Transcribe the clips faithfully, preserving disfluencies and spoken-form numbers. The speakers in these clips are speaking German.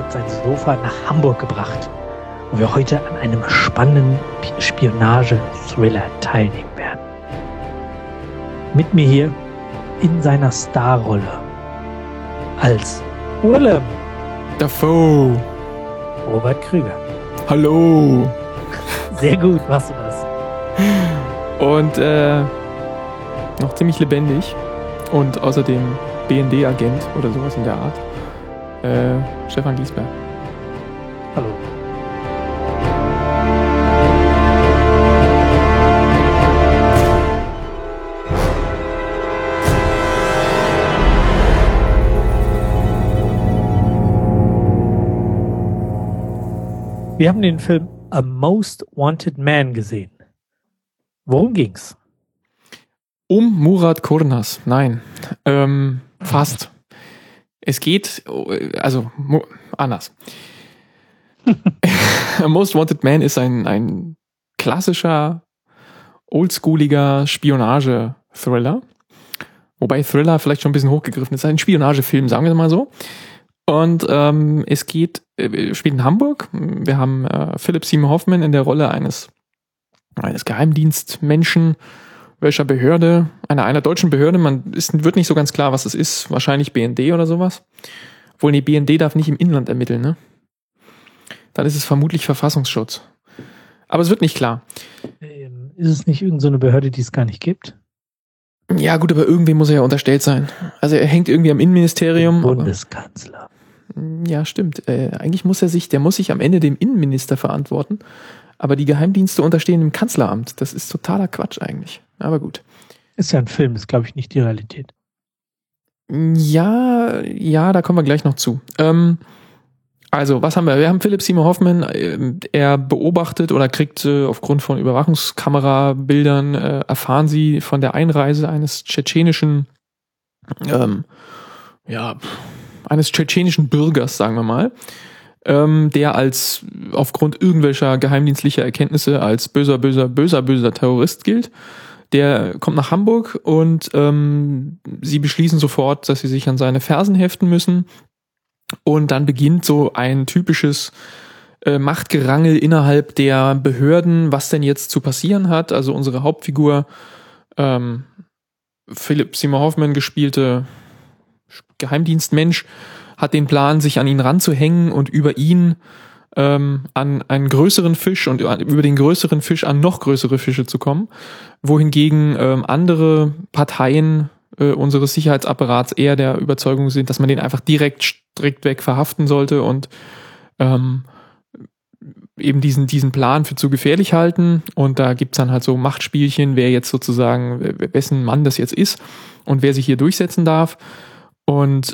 hat sein Sofa nach Hamburg gebracht, wo wir heute an einem spannenden Spionage-Thriller teilnehmen werden. Mit mir hier in seiner Starrolle als Willem Dafoe, Robert Krüger. Hallo. Sehr gut machst du das. Und äh, noch ziemlich lebendig und außerdem B N D-Agent oder sowas in der Art. Äh, Stefan Giesberg. Hallo. Wir haben den Film A Most Wanted Man gesehen. Worum ging's? Um Murat Kurnaz. Nein. Ähm, fast. Es geht, also anders. A Most Wanted Man ist ein, ein klassischer, oldschooliger Spionage-Thriller. Wobei Thriller vielleicht schon ein bisschen hochgegriffen ist. Ein Spionagefilm, sagen wir mal so. Und ähm, es geht, äh, spielt in Hamburg. Wir haben äh, Philip Seymour Hoffman in der Rolle eines, eines Geheimdienstmenschen, welcher Behörde, einer, einer deutschen Behörde, man ist, wird nicht so ganz klar, was es ist, wahrscheinlich B N D oder sowas. Obwohl, nee, B N D darf nicht im Inland ermitteln, ne? Dann ist es vermutlich Verfassungsschutz. Aber es wird nicht klar. Ähm, ist es nicht irgendeine so Behörde, die es gar nicht gibt? Ja gut, aber irgendwem muss er ja unterstellt sein. Also er hängt irgendwie am Innenministerium. Bundeskanzler. Aber, ja, stimmt. Äh, eigentlich muss er sich, der muss sich am Ende dem Innenminister verantworten. Aber die Geheimdienste unterstehen dem Kanzleramt. Das ist totaler Quatsch eigentlich. Aber gut. Ist ja ein Film, ist glaube ich nicht die Realität. Ja, ja, da kommen wir gleich noch zu. Ähm, also, was haben wir? Wir haben Philip Seymour Hoffman, äh, er beobachtet oder kriegt äh, aufgrund von Überwachungskamerabildern, äh, erfahren sie von der Einreise eines tschetschenischen, ähm, ja, eines tschetschenischen Bürgers, sagen wir mal, ähm, der als aufgrund irgendwelcher geheimdienstlicher Erkenntnisse als böser, böser, böser, böser Terrorist gilt. Der kommt nach Hamburg und ähm, sie beschließen sofort, dass sie sich an seine Fersen heften müssen. Und dann beginnt so ein typisches äh, Machtgerangel innerhalb der Behörden, was denn jetzt zu passieren hat. Also unsere Hauptfigur, ähm, Philip Seymour Hoffman gespielte Geheimdienstmensch, hat den Plan, sich an ihn ranzuhängen und über ihn ähm, an einen größeren Fisch und über den größeren Fisch an noch größere Fische zu kommen. Wohingegen ähm, andere Parteien äh, unseres Sicherheitsapparats eher der Überzeugung sind, dass man den einfach direkt strikt weg verhaften sollte und ähm, eben diesen diesen Plan für zu gefährlich halten. Und da gibt's dann halt so Machtspielchen, wer jetzt sozusagen, wessen Mann das jetzt ist und wer sich hier durchsetzen darf. Und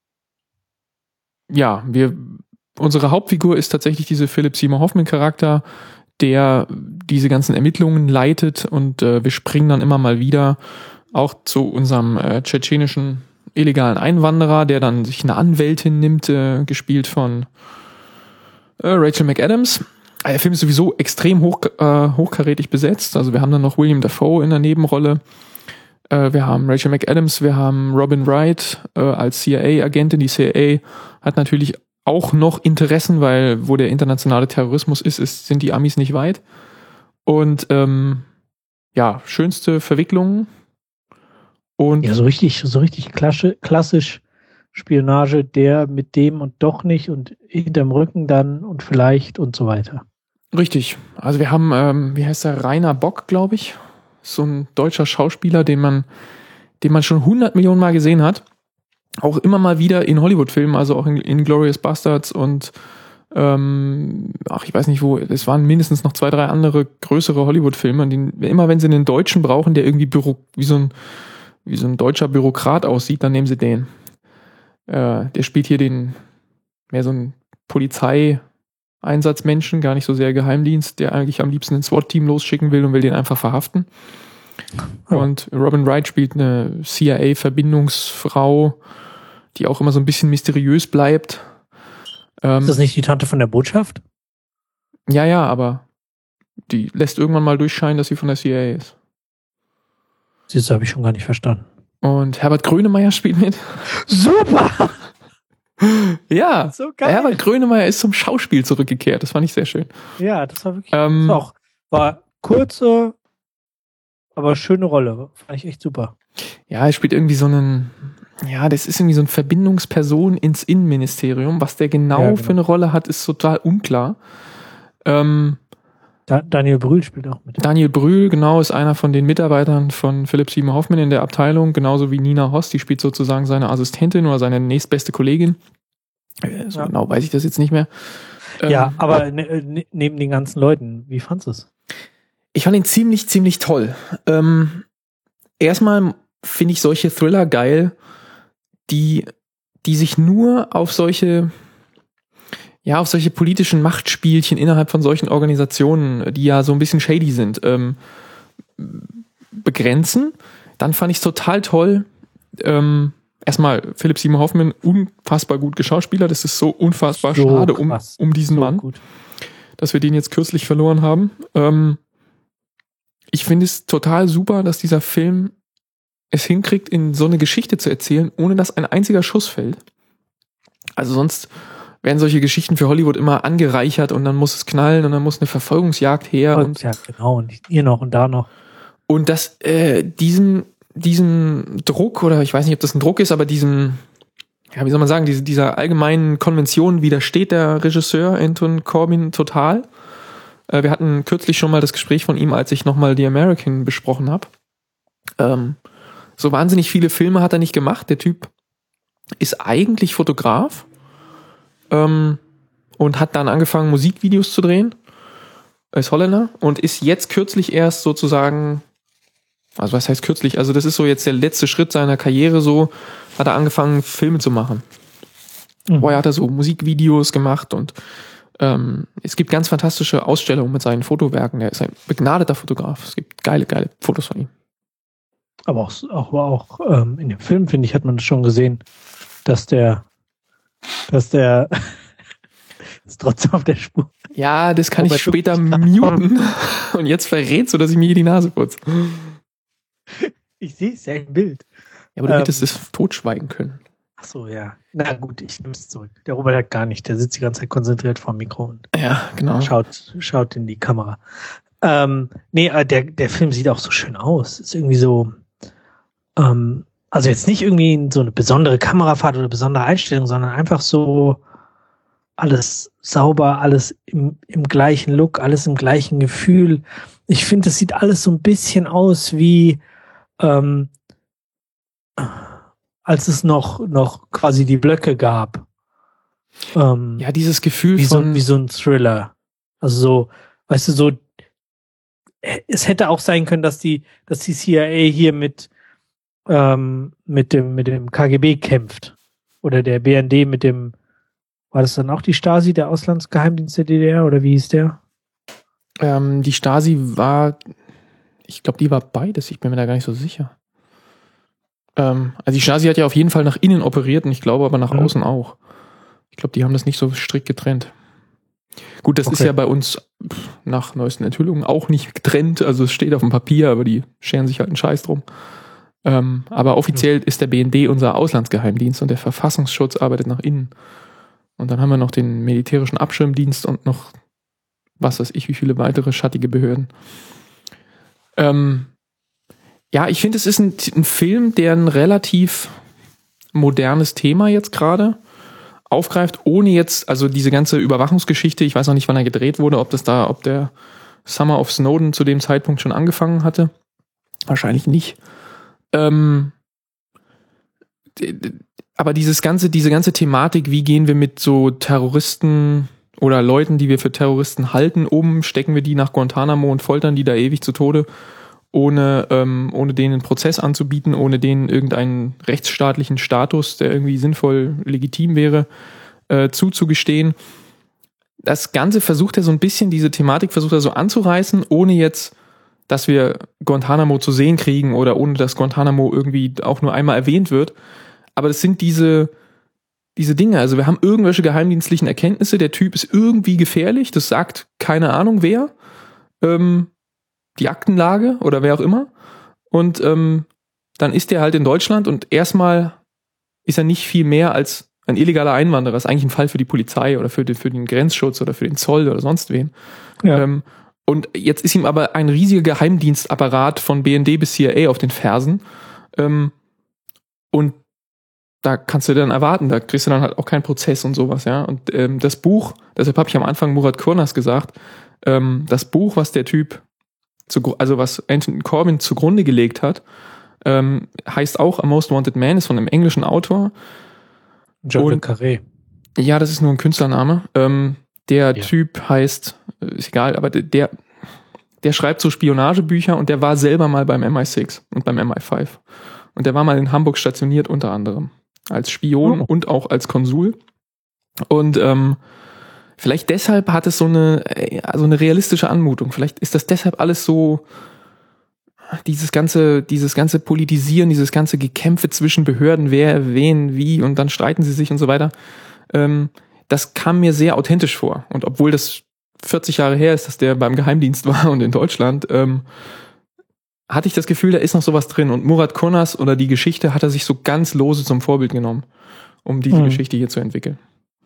ja, wir unsere Hauptfigur ist tatsächlich diese Philip Seymour Hoffman Charakter, der diese ganzen Ermittlungen leitet und äh, wir springen dann immer mal wieder auch zu unserem äh, tschetschenischen illegalen Einwanderer, der dann sich eine Anwältin nimmt, äh, gespielt von äh, Rachel McAdams. Der Film ist sowieso extrem hoch, äh, hochkarätig besetzt. Also wir haben dann noch William Dafoe in der Nebenrolle. Äh, wir haben Rachel McAdams, wir haben Robin Wright äh, als C I A-Agentin. Die C I A hat natürlich auch noch Interessen, weil wo der internationale Terrorismus ist, ist sind die Amis nicht weit. Und ähm, ja, schönste Verwicklungen. Und ja, so richtig, so richtig klassisch, klassisch Spionage, der mit dem und doch nicht und hinterm Rücken dann und vielleicht und so weiter. Richtig. Also wir haben, ähm, wie heißt der, Rainer Bock, glaube ich. So ein deutscher Schauspieler, den man, den man schon hundert Millionen Mal gesehen hat. Auch immer mal wieder in Hollywood-Filmen, also auch in Inglourious Basterds und ähm, ach, ich weiß nicht wo, es waren mindestens noch zwei, drei andere größere Hollywood-Filme, die, immer wenn sie einen Deutschen brauchen, der irgendwie Büro, wie so ein wie so ein deutscher Bürokrat aussieht, dann nehmen sie den. Äh, der spielt hier den, mehr so ein Polizeieinsatzmenschen, gar nicht so sehr Geheimdienst, der eigentlich am liebsten ein SWAT-Team losschicken will und will den einfach verhaften. Oh. Und Robin Wright spielt eine C I A-Verbindungsfrau, die auch immer so ein bisschen mysteriös bleibt. Ähm, ist das nicht die Tante von der Botschaft? Ja, ja, aber die lässt irgendwann mal durchscheinen, dass sie von der C I A ist. Das habe ich schon gar nicht verstanden. Und Herbert Grönemeyer spielt mit. Super! Ja, So geil. Herbert Grönemeyer ist zum Schauspiel zurückgekehrt. Das fand ich sehr schön. Ja, das war wirklich, Ähm, das war auch, war kurze, aber schöne Rolle. Fand ich echt super. Ja, er spielt irgendwie so einen, ja, das ist irgendwie so eine Verbindungsperson ins Innenministerium. Was der genau, Ja, genau. für eine Rolle hat, ist total unklar. Ähm, Da, Daniel Brühl spielt auch mit. Daniel Brühl, genau, ist einer von den Mitarbeitern von Philipp Seymour Hoffman in der Abteilung, genauso wie Nina Hoss, die spielt sozusagen seine Assistentin oder seine nächstbeste Kollegin. Äh, So Ja. genau weiß ich das jetzt nicht mehr. Ähm, Ja, aber ne, ne, neben den ganzen Leuten, wie fandst du es? Ich fand ihn ziemlich, ziemlich toll. Ähm, erstmal finde ich solche Thriller geil, die, die sich nur auf solche, ja, auf solche politischen Machtspielchen innerhalb von solchen Organisationen, die ja so ein bisschen shady sind, ähm, begrenzen. Dann fand ich es total toll. Ähm, erstmal Philipp Seymour Hoffman, unfassbar gut geschauspielert. Das ist so unfassbar So schade um, krass. um diesen So Mann, gut. dass wir den jetzt kürzlich verloren haben. Ähm, ich finde es total super, dass dieser Film es hinkriegt, in so eine Geschichte zu erzählen, ohne dass ein einziger Schuss fällt. Also sonst werden solche Geschichten für Hollywood immer angereichert und dann muss es knallen und dann muss eine Verfolgungsjagd her. Und, Und, ja, genau. Und hier noch und da noch. und das, äh, diesen, diesen Druck, oder ich weiß nicht, ob das ein Druck ist, aber diesem, ja, wie soll man sagen, diese, dieser allgemeinen Konvention widersteht der Regisseur Anton Corbijn total. Äh, wir hatten kürzlich schon mal das Gespräch von ihm, als ich nochmal The American besprochen habe. Ähm, so wahnsinnig viele Filme hat er nicht gemacht. Der Typ ist eigentlich Fotograf ähm, und hat dann angefangen, Musikvideos zu drehen. Er ist Holländer und ist jetzt kürzlich erst sozusagen, also was heißt kürzlich, also das ist so jetzt der letzte Schritt seiner Karriere, so hat er angefangen, Filme zu machen. Mhm. Vorher hat er so Musikvideos gemacht und ähm, es gibt ganz fantastische Ausstellungen mit seinen Fotowerken. Er ist ein begnadeter Fotograf. Es gibt geile, geile Fotos von ihm. Aber auch, auch, auch ähm, in dem Film, finde ich, hat man schon gesehen, dass der, dass der ist trotzdem auf der Spur. Ja, das kann Aber ich später muten. Und jetzt verrätst du, dass ich mir hier die Nase putze. Ich sehe es ja im Bild. Ja, aber du Ähm. hättest es totschweigen können. Ach so, ja. Na gut, ich nehme es zurück. Der Robert hat gar nicht. Der sitzt die ganze Zeit konzentriert vor dem Mikro und Ja, genau. schaut, schaut in die Kamera. Ähm, nee, äh, der, der Film sieht auch so schön aus. Ist irgendwie so, ähm, also jetzt nicht irgendwie so eine besondere Kamerafahrt oder besondere Einstellung, sondern einfach so alles sauber, alles im, im gleichen Look, alles im gleichen Gefühl. Ich finde, das sieht alles so ein bisschen aus wie, ähm, als es noch, noch quasi die Blöcke gab. Ähm, Ja, dieses Gefühl wie, so, von, wie so ein Thriller. Also so, weißt du, so, es hätte auch sein können, dass die, dass die C I A hier mit, ähm, mit dem, mit dem K G B kämpft. Oder der B N D mit dem, war das dann auch die Stasi, der Auslandsgeheimdienst der D D R, oder wie hieß der? ähm, die Stasi war, ich glaube, die war beides. Ich bin mir da gar nicht so sicher. Ähm, also die Stasi hat ja auf jeden Fall nach innen operiert und ich glaube aber nach Mhm. außen auch. Ich glaube, die haben das nicht so strikt getrennt. Gut, das Okay. ist ja bei uns pff, nach neuesten Enthüllungen auch nicht getrennt. Also es steht auf dem Papier, aber die scheren sich halt einen Scheiß drum. Ähm, aber offiziell ist der B N D unser Auslandsgeheimdienst und der Verfassungsschutz arbeitet nach innen. Und dann haben wir noch den militärischen Abschirmdienst und noch was weiß ich, wie viele weitere schattige Behörden. Ähm, ja, ich finde, es ist ein, ein Film, der ein relativ modernes Thema jetzt gerade aufgreift, ohne jetzt, also diese ganze Überwachungsgeschichte, ich weiß noch nicht, wann er gedreht wurde, ob das da, ob der Summer of Snowden zu dem Zeitpunkt schon angefangen hatte. Wahrscheinlich nicht. Ähm, aber dieses ganze, diese ganze Thematik, wie gehen wir mit so Terroristen oder Leuten, die wir für Terroristen halten, um, stecken wir die nach Guantanamo und foltern die da ewig zu Tode, ohne, ähm, ohne denen einen Prozess anzubieten, ohne denen irgendeinen rechtsstaatlichen Status, der irgendwie sinnvoll legitim wäre, äh, zuzugestehen. Das Ganze versucht er so ein bisschen, diese Thematik versucht er so anzureißen, ohne jetzt, dass wir Guantanamo zu sehen kriegen oder ohne, dass Guantanamo irgendwie auch nur einmal erwähnt wird. Aber das sind diese, diese Dinge. Also wir haben irgendwelche geheimdienstlichen Erkenntnisse, der Typ ist irgendwie gefährlich, das sagt keine Ahnung wer, ähm, die Aktenlage oder wer auch immer. Und ähm, dann ist der halt in Deutschland und erstmal ist er nicht viel mehr als ein illegaler Einwanderer, ist eigentlich ein Fall für die Polizei oder für den, für den Grenzschutz oder für den Zoll oder sonst wen. Ja. Ähm, und jetzt ist ihm aber ein riesiger Geheimdienstapparat von B N D bis C I A auf den Fersen. Ähm, und da kannst du dann erwarten, da kriegst du dann halt auch keinen Prozess und sowas, ja. Und ähm, das Buch, deshalb habe ich am Anfang Murat Kurnaz gesagt, ähm, das Buch, was der Typ, zu, also was Anthony Corbin zugrunde gelegt hat, ähm, heißt auch A Most Wanted Man, ist von einem englischen Autor. John le Carré. Ja, das ist nur ein Künstlername. Ähm, der Ja. Typ heißt, ist egal, aber der, der schreibt so Spionagebücher und der war selber mal beim M I sechs und beim M I fünf. Und der war mal in Hamburg stationiert unter anderem. Als Spion Oh. und auch als Konsul. Und ähm, vielleicht deshalb hat es so eine, so eine realistische Anmutung. Vielleicht ist das deshalb alles so, dieses ganze, dieses ganze Politisieren, dieses ganze Gekämpfe zwischen Behörden, wer, wen, wie und dann streiten sie sich und so weiter. Ähm, das kam mir sehr authentisch vor. Und obwohl das vierzig Jahre her ist, dass der beim Geheimdienst war und in Deutschland, ähm, hatte ich das Gefühl, da ist noch sowas drin. Und Murat Kurnaz oder die Geschichte hat er sich so ganz lose zum Vorbild genommen, um diese Mhm. Geschichte hier zu entwickeln.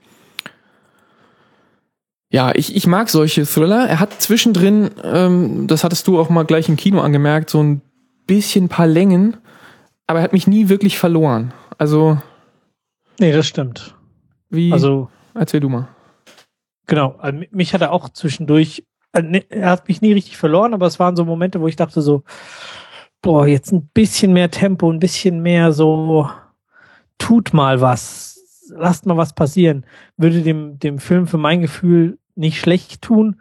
Ja, ich, ich mag solche Thriller. Er hat zwischendrin, ähm, das hattest du auch mal gleich im Kino angemerkt, so ein bisschen ein paar Längen, aber er hat mich nie wirklich verloren. Also, Nee, das stimmt. wie, Also, erzähl du mal. genau. Also, mich hat er auch zwischendurch, äh, ne, er hat mich nie richtig verloren, aber es waren so Momente, wo ich dachte so, boah, jetzt ein bisschen mehr Tempo, ein bisschen mehr so, tut mal was, lasst mal was passieren. Würde dem, dem Film für mein Gefühl nicht schlecht tun,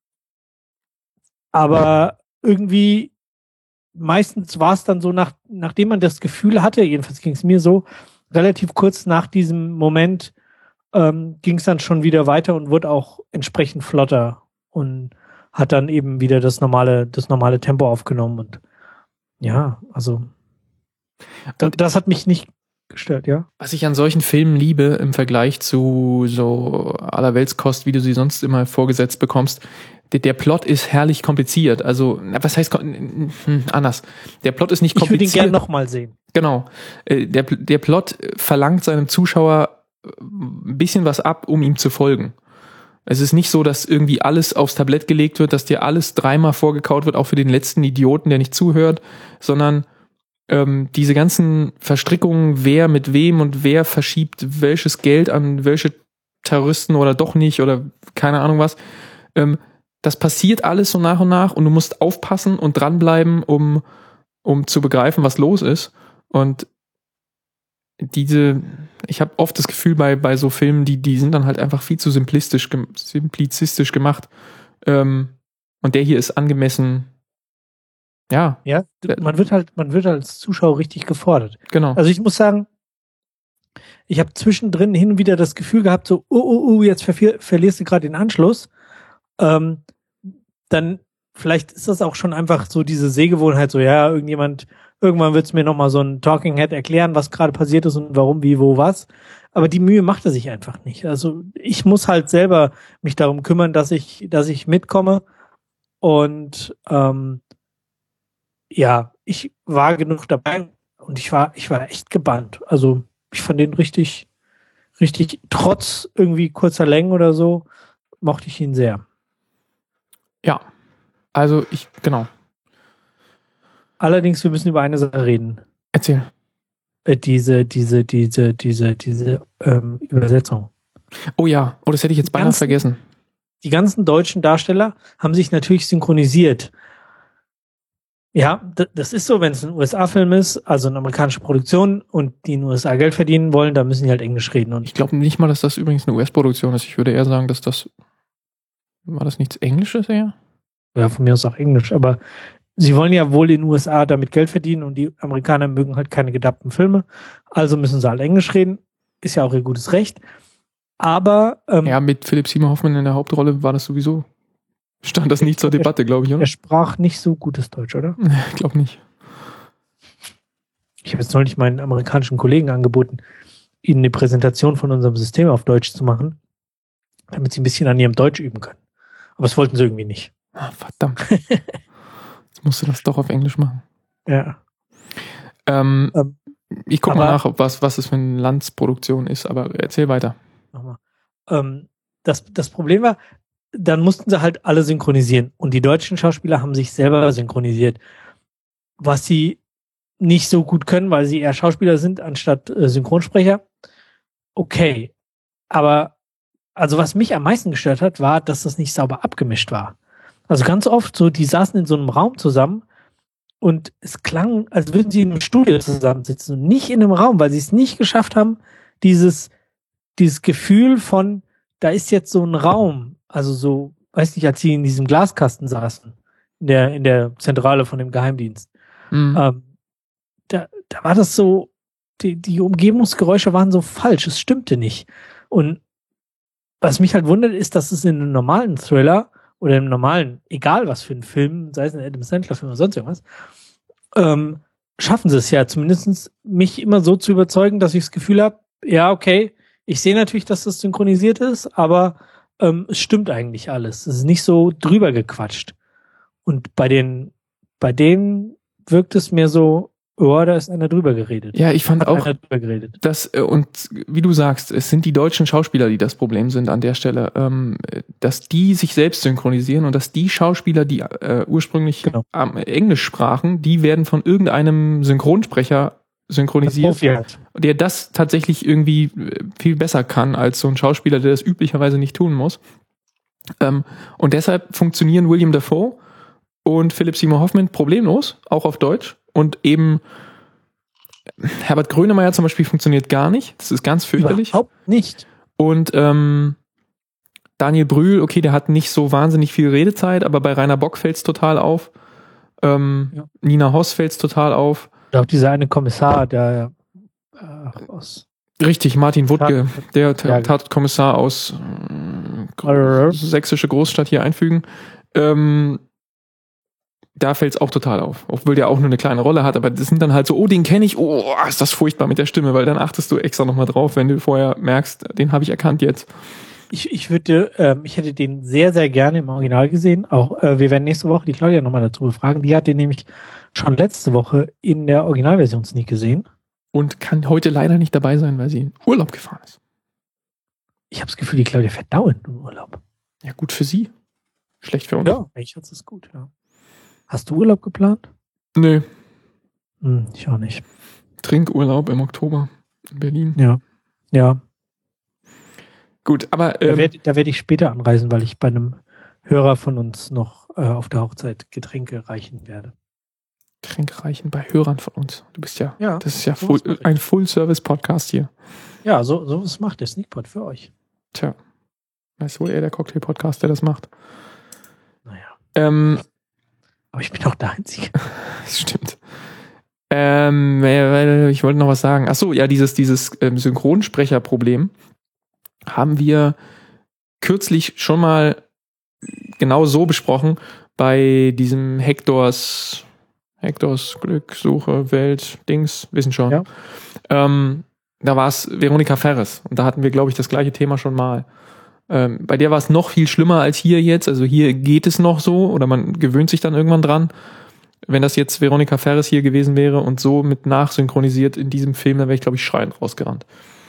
aber irgendwie meistens war es dann so, nach, nachdem man das Gefühl hatte, jedenfalls ging es mir so, relativ kurz nach diesem Moment ähm, ging es dann schon wieder weiter und wurde auch entsprechend flotter und hat dann eben wieder das normale, das normale Tempo aufgenommen und ja, also das, das hat mich nicht gestört, ja. Was ich an solchen Filmen liebe im Vergleich zu so Allerweltskost, wie du sie sonst immer vorgesetzt bekommst, der, der Plot ist herrlich kompliziert. Also, na, was heißt hm, anders? Der Plot ist nicht Ich würde ihn kompliziert. gerne nochmal sehen. Genau. Äh, Der, der Plot verlangt seinem Zuschauer ein bisschen was ab, um ihm zu folgen. Es ist nicht so, dass irgendwie alles aufs Tablett gelegt wird, dass dir alles dreimal vorgekaut wird, auch für den letzten Idioten, der nicht zuhört, sondern ähm, diese ganzen Verstrickungen, wer mit wem und wer verschiebt welches Geld an welche Terroristen oder doch nicht oder keine Ahnung was, ähm, das passiert alles so nach und nach und du musst aufpassen und dranbleiben, um, um zu begreifen, was los ist. Und diese, ich habe oft das Gefühl bei, bei so Filmen, die, die sind dann halt einfach viel zu simplistisch, simplizistisch gemacht. Ähm, und der hier ist angemessen, ja. Ja, man wird halt, man wird als Zuschauer richtig gefordert. Genau. Also ich muss sagen, ich habe zwischendrin hin und wieder das Gefühl gehabt, so, oh, oh, oh, jetzt ver- verlierst du gerade den Anschluss. Ähm, dann vielleicht ist das auch schon einfach so diese Sehgewohnheit, so ja, irgendjemand, irgendwann wird es mir nochmal so ein Talking Head erklären, was gerade passiert ist und warum, wie, wo, was. Aber die Mühe macht er sich einfach nicht. Also ich muss halt selber mich darum kümmern, dass ich, dass ich mitkomme. Und ähm, ja, ich war genug dabei und ich war, ich war echt gebannt. Also ich fand den richtig, richtig, trotz irgendwie kurzer Längen oder so, mochte ich ihn sehr. Ja, also ich, genau. Allerdings, wir müssen über eine Sache reden. Erzähl. Äh, diese, diese, diese, diese, diese ähm, Übersetzung. Oh ja, oh, das hätte ich jetzt beinahe Ganzen- vergessen. Die ganzen deutschen Darsteller haben sich natürlich synchronisiert. Ja, d- das ist so, wenn es ein U S A-Film ist, also eine amerikanische Produktion und die in den U S A Geld verdienen wollen, da müssen die halt Englisch reden. Und Ich glaube nicht mal, dass das übrigens eine U S-Produktion ist. Ich würde eher sagen, dass das, war das nichts Englisches eher? ja, von mir aus auch Englisch, aber sie wollen ja wohl in den U S A damit Geld verdienen und die Amerikaner mögen halt keine gedubbten Filme, also müssen sie halt Englisch reden, ist ja auch ihr gutes Recht. Aber ähm, Ja, mit Philipp Seymour Hoffman in der Hauptrolle war das sowieso, stand das nicht zur Debatte, glaube ich, oder? er sprach nicht so gutes Deutsch, oder? Ich glaube nicht. Ich habe jetzt neulich meinen amerikanischen Kollegen angeboten, ihnen eine Präsentation von unserem System auf Deutsch zu machen, damit sie ein bisschen an ihrem Deutsch üben können. Aber das wollten sie irgendwie nicht. Ah, verdammt. Jetzt musst du das doch auf Englisch machen. Ja. Ähm, Ähm. Ich gucke mal Aber- nach, ob was, was es für eine Landsproduktion ist, aber erzähl weiter. Nochmal. Ähm, das, das Problem war, dann mussten sie halt alle synchronisieren. Und die deutschen Schauspieler haben sich selber synchronisiert. Was sie nicht so gut können, weil sie eher Schauspieler sind, anstatt äh, Synchronsprecher. Okay. Aber, also was mich am meisten gestört hat, war, dass das nicht sauber abgemischt war. Also ganz oft so, die saßen in so einem Raum zusammen und es klang, als würden sie in einem Studio zusammensitzen und nicht in einem Raum, weil sie es nicht geschafft haben, dieses, dieses Gefühl von, da ist jetzt so ein Raum, also so, weiß nicht, als sie in diesem Glaskasten saßen, in der, in der Zentrale von dem Geheimdienst, Mhm. ähm, da, da war das so, die, die Umgebungsgeräusche waren so falsch, es stimmte nicht. Und was mich halt wundert, ist, dass es in einem normalen Thriller oder im normalen, egal was für ein Film, sei es ein Adam Sandler-Film oder sonst irgendwas, ähm, schaffen sie es ja zumindest mich immer so zu überzeugen, dass ich das Gefühl habe, ja, okay, ich sehe natürlich, dass das synchronisiert ist, aber ähm, es stimmt eigentlich alles. Es ist nicht so drüber gequatscht. Und bei den, bei denen wirkt es mir so, oh, da ist einer drüber geredet. Ja, ich fand Hat auch, einer drüber geredet. das, äh, und wie du sagst, es sind die deutschen Schauspieler, die das Problem sind an der Stelle, ähm, dass die sich selbst synchronisieren und dass die Schauspieler, die äh, ursprünglich Genau. ähm, Englisch sprachen, die werden von irgendeinem Synchronsprecher synchronisiert, Profi halt. der das tatsächlich irgendwie äh, viel besser kann als so ein Schauspieler, der das üblicherweise nicht tun muss. Ähm, und deshalb funktionieren William Dafoe und Philip Seymour Hoffman problemlos, auch auf Deutsch. Und eben Herbert Grönemeyer zum Beispiel funktioniert gar nicht. Das ist ganz fürchterlich. Überhaupt nicht. Und ähm, Daniel Brühl, okay, der hat nicht so wahnsinnig viel Redezeit, aber bei Rainer Bock fällt's total auf. Ähm, Ja. Nina Hoss fällt's total auf. Ich glaube, dieser eine Kommissar, der äh, aus Richtig, Martin Wuttke, der Ja. T- Tatkommissar aus äh, sächsische Großstadt hier einfügen. Ähm, da fällt's auch total auf. Obwohl der auch nur eine kleine Rolle hat, aber das sind dann halt so, oh, den kenne ich, oh, ist das furchtbar mit der Stimme, weil dann achtest du extra nochmal drauf, wenn du vorher merkst, den habe ich erkannt jetzt. Ich, ich würde, ähm, ich hätte den sehr, sehr gerne im Original gesehen. Auch äh, wir werden nächste Woche die Claudia nochmal dazu befragen. Die hat den nämlich schon letzte Woche in der Originalversion Sneak gesehen. Und kann heute leider nicht dabei sein, weil sie in Urlaub gefahren ist. Ich habe das Gefühl, die Claudia fährt dauernd in Urlaub. Ja, gut für sie. Schlecht für uns. Ja, eigentlich ist es gut, ja. Hast du Urlaub geplant? Nö, Hm, ich auch nicht. Trinkurlaub im Oktober in Berlin. Ja. Ja. Gut, aber Da ähm, werde da werd ich später anreisen, weil ich bei einem Hörer von uns noch äh, auf der Hochzeit Getränke reichen werde. Getränke reichen bei Hörern von uns. Du bist ja, Ja, das ist ja sowas full, mache ich. ein Full-Service-Podcast hier. Ja, so, so was macht der Sneakpot für euch. Tja, ist wohl eher der Cocktail-Podcast, der das macht. Naja. Ähm, Aber ich bin auch der Einzige. das stimmt. Ähm, äh, ich wollte noch was sagen. Ach so, ja, dieses, dieses ähm, Synchronsprecherproblem haben wir kürzlich schon mal genau so besprochen bei diesem Hektors, Hektors Glück, Suche, Welt, Dings, wissen schon. Ja. Ähm, da war es Veronika Ferres und da hatten wir, glaube ich, das gleiche Thema schon mal. Ähm, bei der war es noch viel schlimmer als hier jetzt. Also hier geht es noch so oder man gewöhnt sich dann irgendwann dran. Wenn das jetzt Veronika Ferres hier gewesen wäre und so mit nachsynchronisiert in diesem Film, dann wäre ich, glaube ich, schreiend rausgerannt.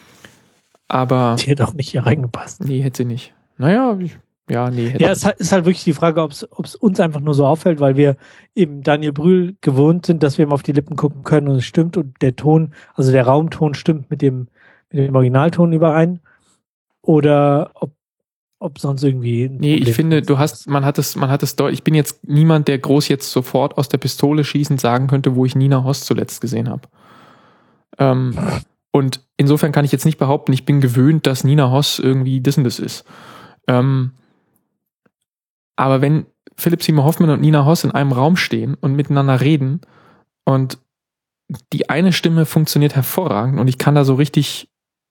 Aber Die hätte auch nicht hier reingepasst. nee, hätte sie nicht. Naja, ich, ja, nee, hätte Ja, es ist halt wirklich die Frage, ob es uns einfach nur so auffällt, weil wir eben Daniel Brühl gewohnt sind, dass wir ihm auf die Lippen gucken können und es stimmt und der Ton, also der Raumton stimmt mit dem, mit dem Originalton überein. Oder ob, ob sonst irgendwie. ein Nee, ich Problem finde, ist. du hast, man hat es, man hat es deutlich. Ich bin jetzt niemand, der groß jetzt sofort aus der Pistole schießend sagen könnte, wo ich Nina Hoss zuletzt gesehen habe. Ähm, und insofern kann ich jetzt nicht behaupten, ich bin gewöhnt, dass Nina Hoss irgendwie das und das ist. Ähm, aber wenn Philip Seymour Hoffman und Nina Hoss in einem Raum stehen und miteinander reden und die eine Stimme funktioniert hervorragend und ich kann da so richtig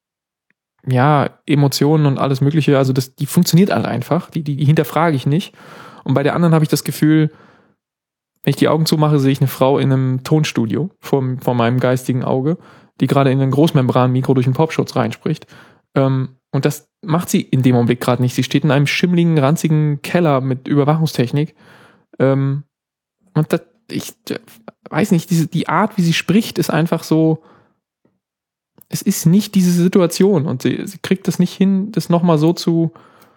ja, Emotionen und alles Mögliche, also das, die funktioniert halt einfach, die, die, die hinterfrage ich nicht. Und bei der anderen habe ich das Gefühl, wenn ich die Augen zumache, sehe ich eine Frau in einem Tonstudio vor, vor meinem geistigen Auge, die gerade in ein Großmembran-Mikro durch einen Popschutz reinspricht. Ähm, und das macht sie in dem Augenblick gerade nicht. Sie steht in einem schimmligen, ranzigen Keller mit Überwachungstechnik. Ähm, und das, ich weiß nicht, diese, die Art, wie sie spricht, ist einfach so, es ist nicht diese Situation und sie, sie kriegt das nicht hin, das nochmal so zu,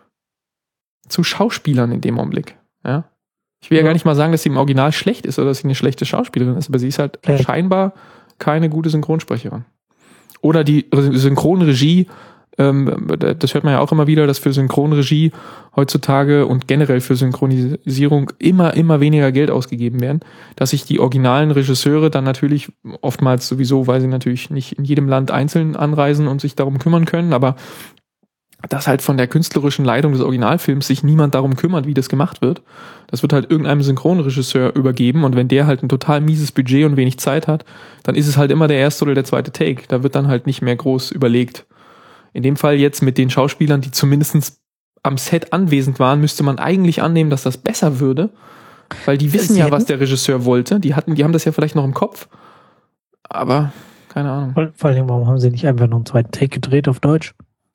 zu Schauspielern in dem Augenblick. Ja? Ich will ja. ja gar nicht mal sagen, dass sie im Original schlecht ist oder dass sie eine schlechte Schauspielerin ist, aber sie ist halt ja. scheinbar keine gute Synchronsprecherin. Oder die Synchronregie, ähm, das hört man ja auch immer wieder, dass für Synchronregie heutzutage und generell für Synchronisierung immer, immer weniger Geld ausgegeben werden, dass sich die originalen Regisseure dann natürlich oftmals sowieso, weil sie natürlich nicht in jedem Land einzeln anreisen und sich darum kümmern können, aber dass halt von der künstlerischen Leitung des Originalfilms sich niemand darum kümmert, wie das gemacht wird. Das wird halt irgendeinem Synchronregisseur übergeben und wenn der halt ein total mieses Budget und wenig Zeit hat, dann ist es halt immer der erste oder der zweite Take. Da wird dann halt nicht mehr groß überlegt. In dem Fall jetzt mit den Schauspielern, die zumindest am Set anwesend waren, müsste man eigentlich annehmen, dass das besser würde, weil die wissen ja, was der Regisseur wollte. Die hatten, die haben das ja vielleicht noch im Kopf, aber keine Ahnung. Vor, vor allem, warum haben sie nicht einfach noch einen zweiten Take gedreht auf Deutsch?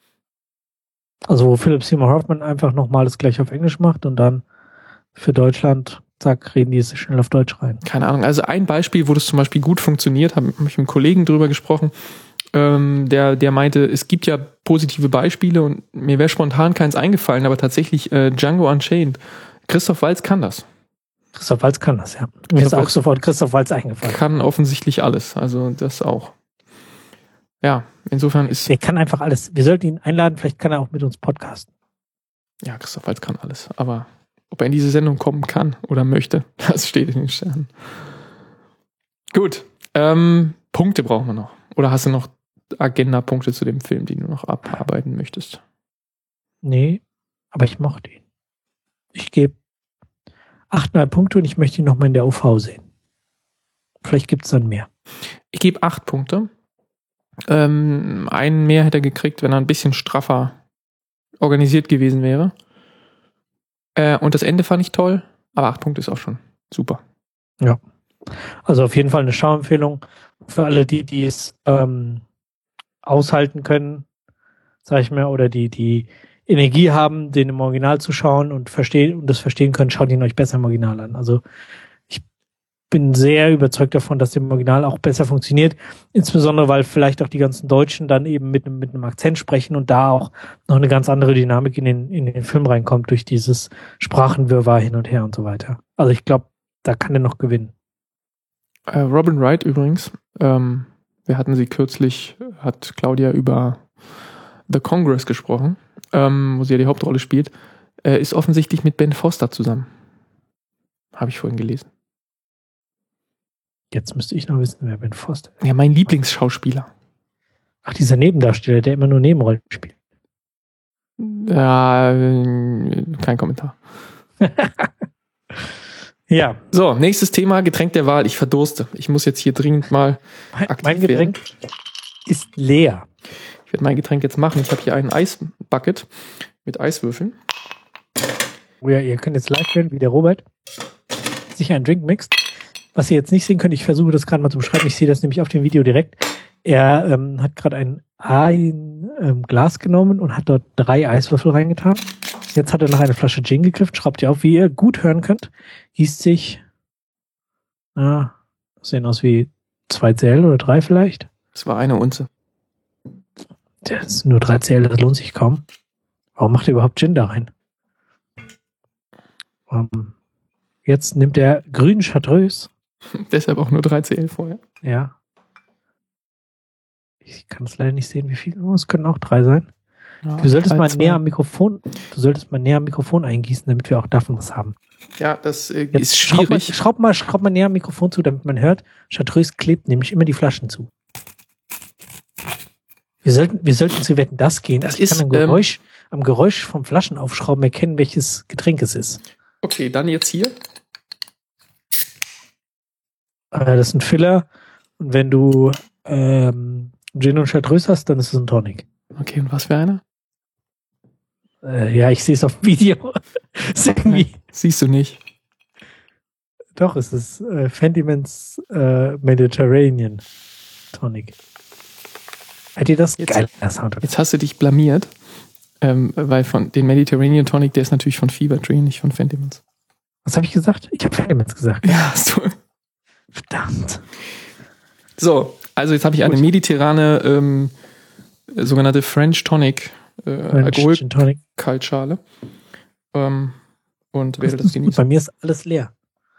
Also wo Philip Seymour Hoffman einfach nochmal das gleiche auf Englisch macht und dann für Deutschland, zack, reden die es schnell auf Deutsch rein. Keine Ahnung. Also ein Beispiel, wo das zum Beispiel gut funktioniert, habe ich mit einem Kollegen drüber gesprochen, ähm, der, der meinte, es gibt ja positive Beispiele und mir wäre spontan keins eingefallen, aber tatsächlich äh, Django Unchained. Christoph Waltz kann das. Christoph Waltz kann das, ja. Mir ist auch sofort Christoph Waltz eingefallen. Kann offensichtlich alles, also das auch. Ja, insofern ist... Er kann einfach alles. Wir sollten ihn einladen, vielleicht kann er auch mit uns podcasten. Ja, Christoph Waltz kann alles, aber ob er in diese Sendung kommen kann oder möchte, das steht in den Sternen. Gut, ähm, Punkte brauchen wir noch. Oder hast du noch Agenda-Punkte zu dem Film, die du noch abarbeiten möchtest? Nee, aber ich mochte ihn. Ich gebe achteinhalb Punkte und ich möchte ihn nochmal in der U V sehen. Vielleicht gibt es dann mehr. Ich gebe acht Punkte. Ähm, einen mehr hätte er gekriegt, wenn er ein bisschen straffer organisiert gewesen wäre. Äh, und das Ende fand ich toll, aber acht Punkte ist auch schon super. Ja. Also auf jeden Fall eine Schauempfehlung für alle, die, die es ähm, aushalten können, sag ich mal, oder die, die Energie haben, den im Original zu schauen und verstehen und das verstehen können, schaut ihn euch besser im Original an. Also ich bin sehr überzeugt davon, dass der im Original auch besser funktioniert, insbesondere weil vielleicht auch die ganzen Deutschen dann eben mit einem, mit einem Akzent sprechen und da auch noch eine ganz andere Dynamik in den, in den Film reinkommt durch dieses Sprachenwirrwarr hin und her und so weiter. Also ich glaube, da kann er noch gewinnen. Äh, Robin Wright übrigens, ähm, wir hatten sie kürzlich, hat Claudia über The Congress gesprochen, ähm, wo sie ja die Hauptrolle spielt, äh, ist offensichtlich mit Ben Foster zusammen. Habe ich vorhin gelesen. Jetzt müsste ich noch wissen, wer Ben Foster ist. Ja, mein Lieblingsschauspieler. Ach, dieser Nebendarsteller, der immer nur Nebenrollen spielt. Ja, äh, kein Kommentar. Ja. So, nächstes Thema, Getränk der Wahl. Ich verdurste. Ich muss jetzt hier dringend mal mein, aktiv Mein Getränk werden. ist leer. Ich werde mein Getränk jetzt machen. Ich habe hier einen Eisbucket mit Eiswürfeln. Oh ja, ihr könnt jetzt live hören, wie der Robert sich einen Drink mixt. Was ihr jetzt nicht sehen könnt, ich versuche das gerade mal zu beschreiben. Ich sehe das nämlich auf dem Video direkt. Er ähm, hat gerade ein, ein ähm, Glas genommen und hat dort drei Eiswürfel reingetan. Jetzt hat er noch eine Flasche Gin gegriffen, schraubt ihr auf, wie ihr gut hören könnt. Gießt sich, ah, das sehen aus wie zwei C L oder drei vielleicht. Das war eine Unze. Das ist nur drei C L, das lohnt sich kaum. Warum macht er überhaupt Gin da rein? Um, jetzt nimmt er grünen Chartreuse. Deshalb auch nur drei C L vorher. Ja. Ich kann es leider nicht sehen, wie viel. Oh, es können auch drei sein. Ja, du solltest mal näher am Mikrofon, du solltest mal näher am Mikrofon eingießen, damit wir auch davon was haben. Ja, das äh, Jetzt ist schwierig. Schraub mal, schraub mal, schraub mal näher am Mikrofon zu, damit man hört. Chartreuse klebt nämlich immer die Flaschen zu. Wir sollten, wir sollten zu Wetten, das gehen. Das ich ist, kann am Geräusch, ähm, am Geräusch vom Flaschenaufschrauben erkennen, welches Getränk es ist. Okay, dann jetzt hier. Äh, das ist ein Filler. Und wenn du ähm, Gin und Chartreuse hast, dann ist es ein Tonic. Okay, und was für einer? Äh, ja, ich sehe es auf dem Video. Siehst du nicht. Doch, es ist äh, Fentimans äh, Mediterranean Tonic. Hat ihr das? Jetzt, Geil, das Sound. Jetzt hast du dich blamiert, ähm, weil von den Mediterranean Tonic, der ist natürlich von Fever Tree, nicht von Fentimans. Was habe ich gesagt? Ich habe Fentimans gesagt. Ja, hast du. Verdammt. So, Also jetzt habe ich eine mediterrane, ähm, sogenannte French Tonic äh, Alkohol-Kaltschale. Ähm, und werde das, das genießen. Bei mir ist alles leer.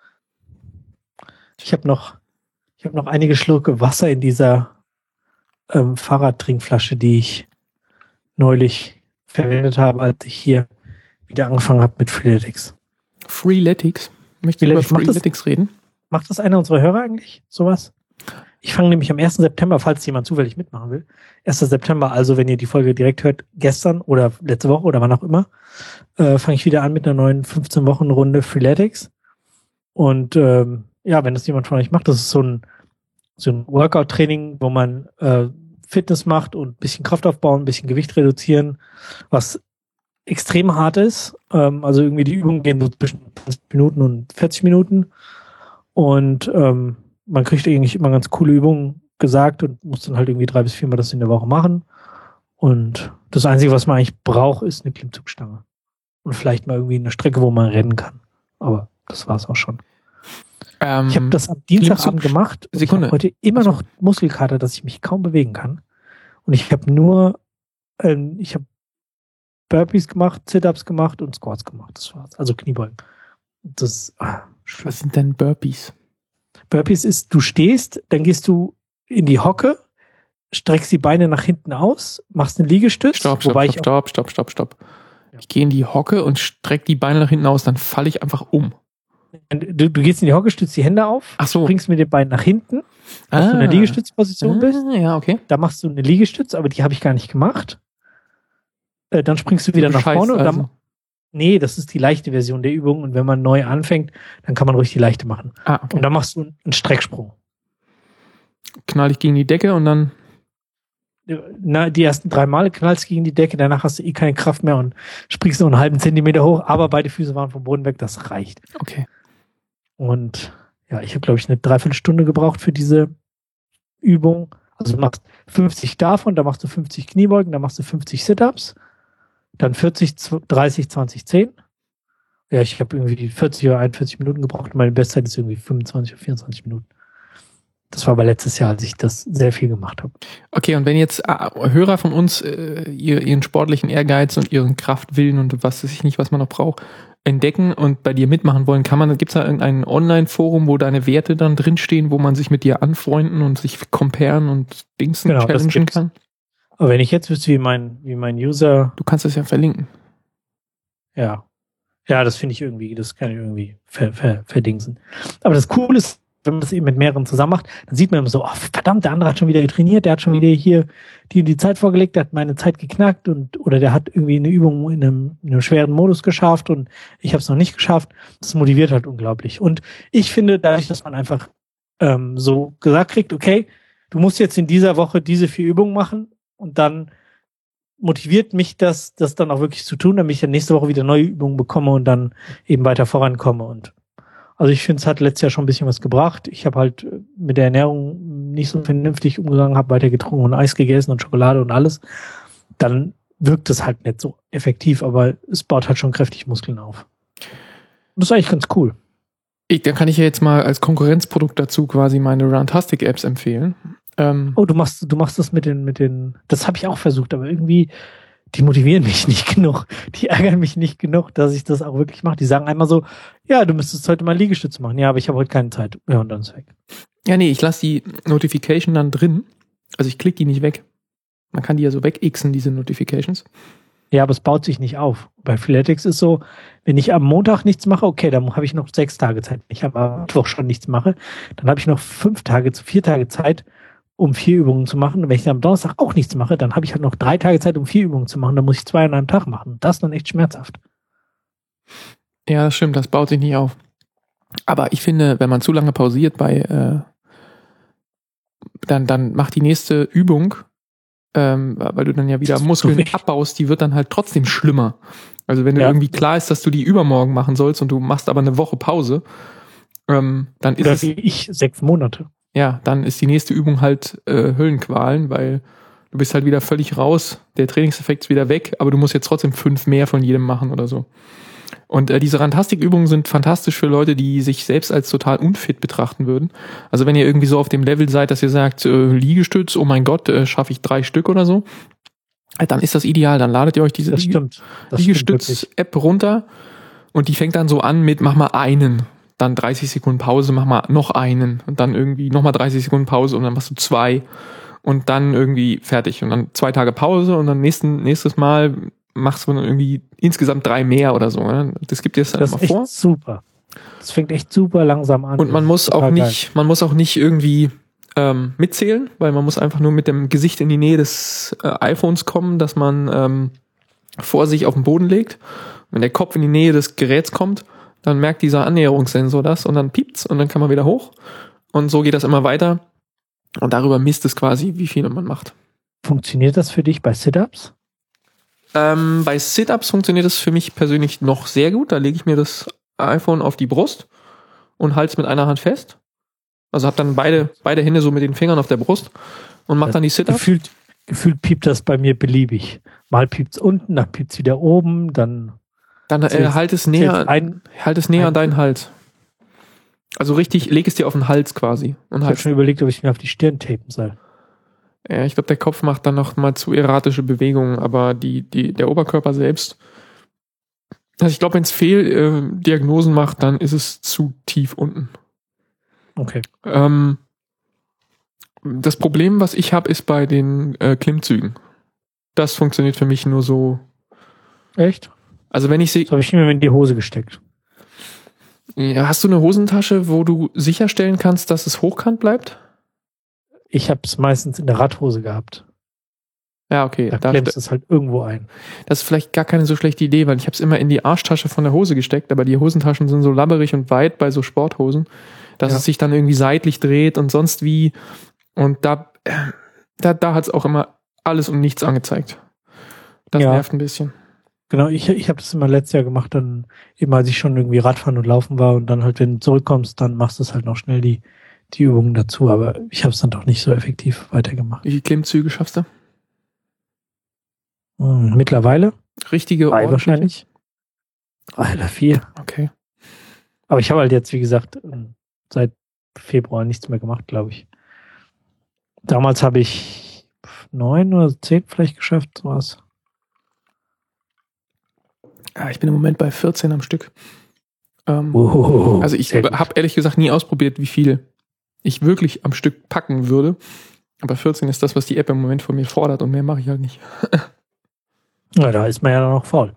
Ich habe noch, ich habe noch einige Schlucke Wasser in dieser ähm, Fahrradtrinkflasche, die ich neulich verwendet habe, als ich hier wieder angefangen habe mit Freeletics. Freeletics? Möchtest du über Freeletics reden? Macht das einer unserer Hörer eigentlich, sowas? Ich fange nämlich am ersten September, falls jemand zufällig mitmachen will, ersten September, also wenn ihr die Folge direkt hört, gestern oder letzte Woche oder wann auch immer, äh, fange ich wieder an mit einer neuen fünfzehn-Wochen-Runde Freeletics. Und ähm, ja, wenn das jemand von euch macht, das ist so ein, so ein Workout-Training, wo man äh, Fitness macht und ein bisschen Kraft aufbauen, ein bisschen Gewicht reduzieren, was extrem hart ist. Ähm, also irgendwie die Übungen gehen so zwischen zwanzig Minuten und vierzig Minuten. Und ähm, man kriegt eigentlich immer ganz coole Übungen gesagt und muss dann halt irgendwie drei bis viermal das in der Woche machen. Und das Einzige, was man eigentlich braucht, ist eine Klimmzugstange. Und vielleicht mal irgendwie eine Strecke, wo man rennen kann. Aber das war's auch schon. Ähm, ich habe das am Dienstagabend gemacht. Und Sekunde. Ich habe heute immer noch Muskelkater, dass ich mich kaum bewegen kann. Und ich habe nur, ähm, ich habe Burpees gemacht, Sit-Ups gemacht und Squats gemacht. Das war's. Also Kniebeugen. Das, ah, was sind denn Burpees? Burpees ist, du stehst, dann gehst du in die Hocke, streckst die Beine nach hinten aus, machst einen Liegestütz. Stopp, stopp, wobei stopp, stopp, stopp, stopp, stopp. Ja. Ich gehe in die Hocke und strecke die Beine nach hinten aus, dann falle ich einfach um. Du, du gehst in die Hocke, stützt die Hände auf, Ach so. springst mit den Beinen nach hinten, ah. dass du in der Liegestützposition ah, bist. Ja, okay. Da machst du eine Liegestütz, aber die habe ich gar nicht gemacht. Äh, dann springst du wieder du nach vorne und dann, also. Nee, das ist die leichte Version der Übung und wenn man neu anfängt, dann kann man ruhig die leichte machen. Ah, okay. Und dann machst du einen Strecksprung. Knall ich gegen die Decke und dann? Na, die ersten drei Male knallst du gegen die Decke, danach hast du eh keine Kraft mehr und springst nur einen halben Zentimeter hoch, aber beide Füße waren vom Boden weg, das reicht. Okay. Und ja, ich habe, glaube ich, eine Dreiviertelstunde gebraucht für diese Übung. Also du machst fünfzig davon, dann machst du fünfzig Kniebeugen, dann machst du fünfzig Sit-Ups, dann vierzig, dreißig, zwanzig, zehn. Ja, ich habe irgendwie vierzig oder einundvierzig Minuten gebraucht und meine Bestzeit ist irgendwie fünfundzwanzig oder vierundzwanzig Minuten. Das war aber letztes Jahr, als ich das sehr viel gemacht habe. Okay, und wenn jetzt äh, Hörer von uns äh, ihren sportlichen Ehrgeiz und ihren Kraftwillen und was weiß ich nicht, was man noch braucht, entdecken und bei dir mitmachen wollen, kann man, gibt's da irgendein Online-Forum, wo deine Werte dann drinstehen, wo man sich mit dir anfreunden und sich comparen und Dingsen genau, challengen kann? Aber wenn ich jetzt wüsste, wie mein, wie mein User... Du kannst das ja verlinken. Ja. Ja, das finde ich irgendwie, das kann ich irgendwie ver, ver, verdingsen. Aber das Coole ist, wenn man das eben mit mehreren zusammen macht, dann sieht man immer so, oh, verdammt, der andere hat schon wieder trainiert, der hat schon wieder hier die die Zeit vorgelegt, der hat meine Zeit geknackt und oder der hat irgendwie eine Übung in einem, in einem schweren Modus geschafft und ich habe es noch nicht geschafft. Das motiviert halt unglaublich. Und ich finde, dadurch, dass man einfach ähm, so gesagt kriegt, okay, du musst jetzt in dieser Woche diese vier Übungen machen und dann motiviert mich das, das dann auch wirklich zu tun, damit ich dann nächste Woche wieder neue Übungen bekomme und dann eben weiter vorankomme. Und also ich finde, es hat letztes Jahr schon ein bisschen was gebracht. Ich habe halt mit der Ernährung nicht so vernünftig umgegangen, habe weiter getrunken und Eis gegessen und Schokolade und alles. Dann wirkt es halt nicht so effektiv, aber es baut halt schon kräftig Muskeln auf. Und das ist eigentlich ganz cool. Ich, dann kann ich ja jetzt mal als Konkurrenzprodukt dazu quasi meine Runtastic-Apps empfehlen. Ähm, oh, du machst, du machst das mit den, mit den, das habe ich auch versucht, aber irgendwie, die motivieren mich nicht genug. Die ärgern mich nicht genug, dass ich das auch wirklich mache. Die sagen einmal so, ja, du müsstest heute mal Liegestütze machen. Ja, aber ich habe heute keine Zeit. Ja, und dann ist weg. Ja, nee, ich lasse die Notification dann drin. Also ich klicke die nicht weg. Man kann die ja so wegixen, diese Notifications. Ja, aber es baut sich nicht auf. Bei Freeletics ist so, wenn ich am Montag nichts mache, okay, dann habe ich noch sechs Tage Zeit. Wenn ich am Mittwoch schon nichts mache, dann habe ich noch fünf Tage, vier Tage Zeit, um vier Übungen zu machen. Und wenn ich dann am Donnerstag auch nichts mache, dann habe ich halt noch drei Tage Zeit, um vier Übungen zu machen. Dann muss ich zwei an einem Tag machen. Das ist dann echt schmerzhaft. Ja, das stimmt. Das baut sich nicht auf. Aber ich finde, wenn man zu lange pausiert bei, äh, dann, dann macht die nächste Übung, ähm, weil du dann ja wieder Muskeln abbaust, die wird dann halt trotzdem schlimmer. Also wenn du ja. irgendwie klar ist, dass du die übermorgen machen sollst und du machst aber eine Woche Pause, ähm, dann ist Oder es... wie ich, sechs Monate. Ja, dann ist die nächste Übung halt äh, Höllenqualen, weil du bist halt wieder völlig raus, der Trainingseffekt ist wieder weg, aber du musst jetzt trotzdem fünf mehr von jedem machen oder so. Und äh, diese Rantastikübungen sind fantastisch für Leute, die sich selbst als total unfit betrachten würden. Also wenn ihr irgendwie so auf dem Level seid, dass ihr sagt, äh, Liegestütz, oh mein Gott, äh, schaffe ich drei Stück oder so, äh, dann ist das ideal. Dann ladet ihr euch diese Liegestütz-App runter und die fängt dann so an mit, mach mal einen, dann dreißig Sekunden Pause, mach mal noch einen und dann irgendwie nochmal dreißig Sekunden Pause und dann machst du zwei und dann irgendwie fertig und dann zwei Tage Pause und dann nächsten, nächstes Mal machst du dann irgendwie insgesamt drei mehr oder so. Ne? Das gibt dir das dann Das immer ist echt vor. super. Das fängt echt super langsam an. Und man muss auch nicht, man muss auch nicht irgendwie ähm, mitzählen, weil man muss einfach nur mit dem Gesicht in die Nähe des äh, iPhones kommen, dass man ähm, vor sich auf den Boden legt. Wenn der Kopf in die Nähe des Geräts kommt, dann merkt dieser Annäherungssensor das und dann piept's und dann kann man wieder hoch. Und so geht das immer weiter. Und darüber misst es quasi, wie viel man macht. Funktioniert das für dich bei Sit-Ups? Ähm, bei Sit-Ups funktioniert das für mich persönlich noch sehr gut. Da lege ich mir das iPhone auf die Brust und halte es mit einer Hand fest. Also habe dann beide, beide Hände so mit den Fingern auf der Brust und mache dann die Sit-Ups. Gefühlt, gefühlt piept das bei mir beliebig. Mal piept es unten, dann piept es wieder oben, dann... Dann äh, halt es näher, ein, halt es näher ein, an deinen Hals. Also richtig, leg es dir auf den Hals quasi. Und ich halt. habe schon überlegt, ob ich mir auf die Stirn tapen soll. Ja, ich glaube, der Kopf macht dann noch mal zu erratische Bewegungen, aber die, die, der Oberkörper selbst, also ich glaube, wenn es Fehldiagnosen äh, macht, dann ist es zu tief unten. Okay. Ähm, das Problem, was ich habe, ist bei den äh, Klimmzügen. Das funktioniert für mich nur so. Echt? Also wenn ich sie. Das habe ich mir in die Hose gesteckt. Ja, hast du eine Hosentasche, wo du sicherstellen kannst, dass es hochkant bleibt? Ich habe es meistens in der Radhose gehabt. Ja, okay. Da da klemmst du es halt irgendwo ein. Das ist vielleicht gar keine so schlechte Idee, weil ich habe es immer in die Arschtasche von der Hose gesteckt, aber die Hosentaschen sind so labberig und weit bei so Sporthosen, dass ja. es sich dann irgendwie seitlich dreht und sonst wie. Und da, da, da hat es auch immer alles und nichts angezeigt. Das ja. nervt ein bisschen. Genau, ich, ich habe das immer letztes Jahr gemacht, dann immer als ich schon irgendwie Radfahren und Laufen war und dann halt, wenn du zurückkommst, dann machst du es halt noch schnell die die Übungen dazu, aber ich habe es dann doch nicht so effektiv weitergemacht. Wie viele Klimmzüge schaffst du? Hm, mittlerweile? Richtige Drei wahrscheinlich. Drei oder vier. Okay. Aber ich habe halt jetzt, wie gesagt, seit Februar nichts mehr gemacht, glaube ich. Damals habe ich neun oder zehn vielleicht geschafft, sowas. Ja, ich bin im Moment bei vierzehn am Stück. Ähm, oh, also ich habe ehrlich gesagt nie ausprobiert, wie viel ich wirklich am Stück packen würde. Aber vierzehn ist das, was die App im Moment von mir fordert und mehr mache ich halt nicht. Ja, da ist man ja noch faul.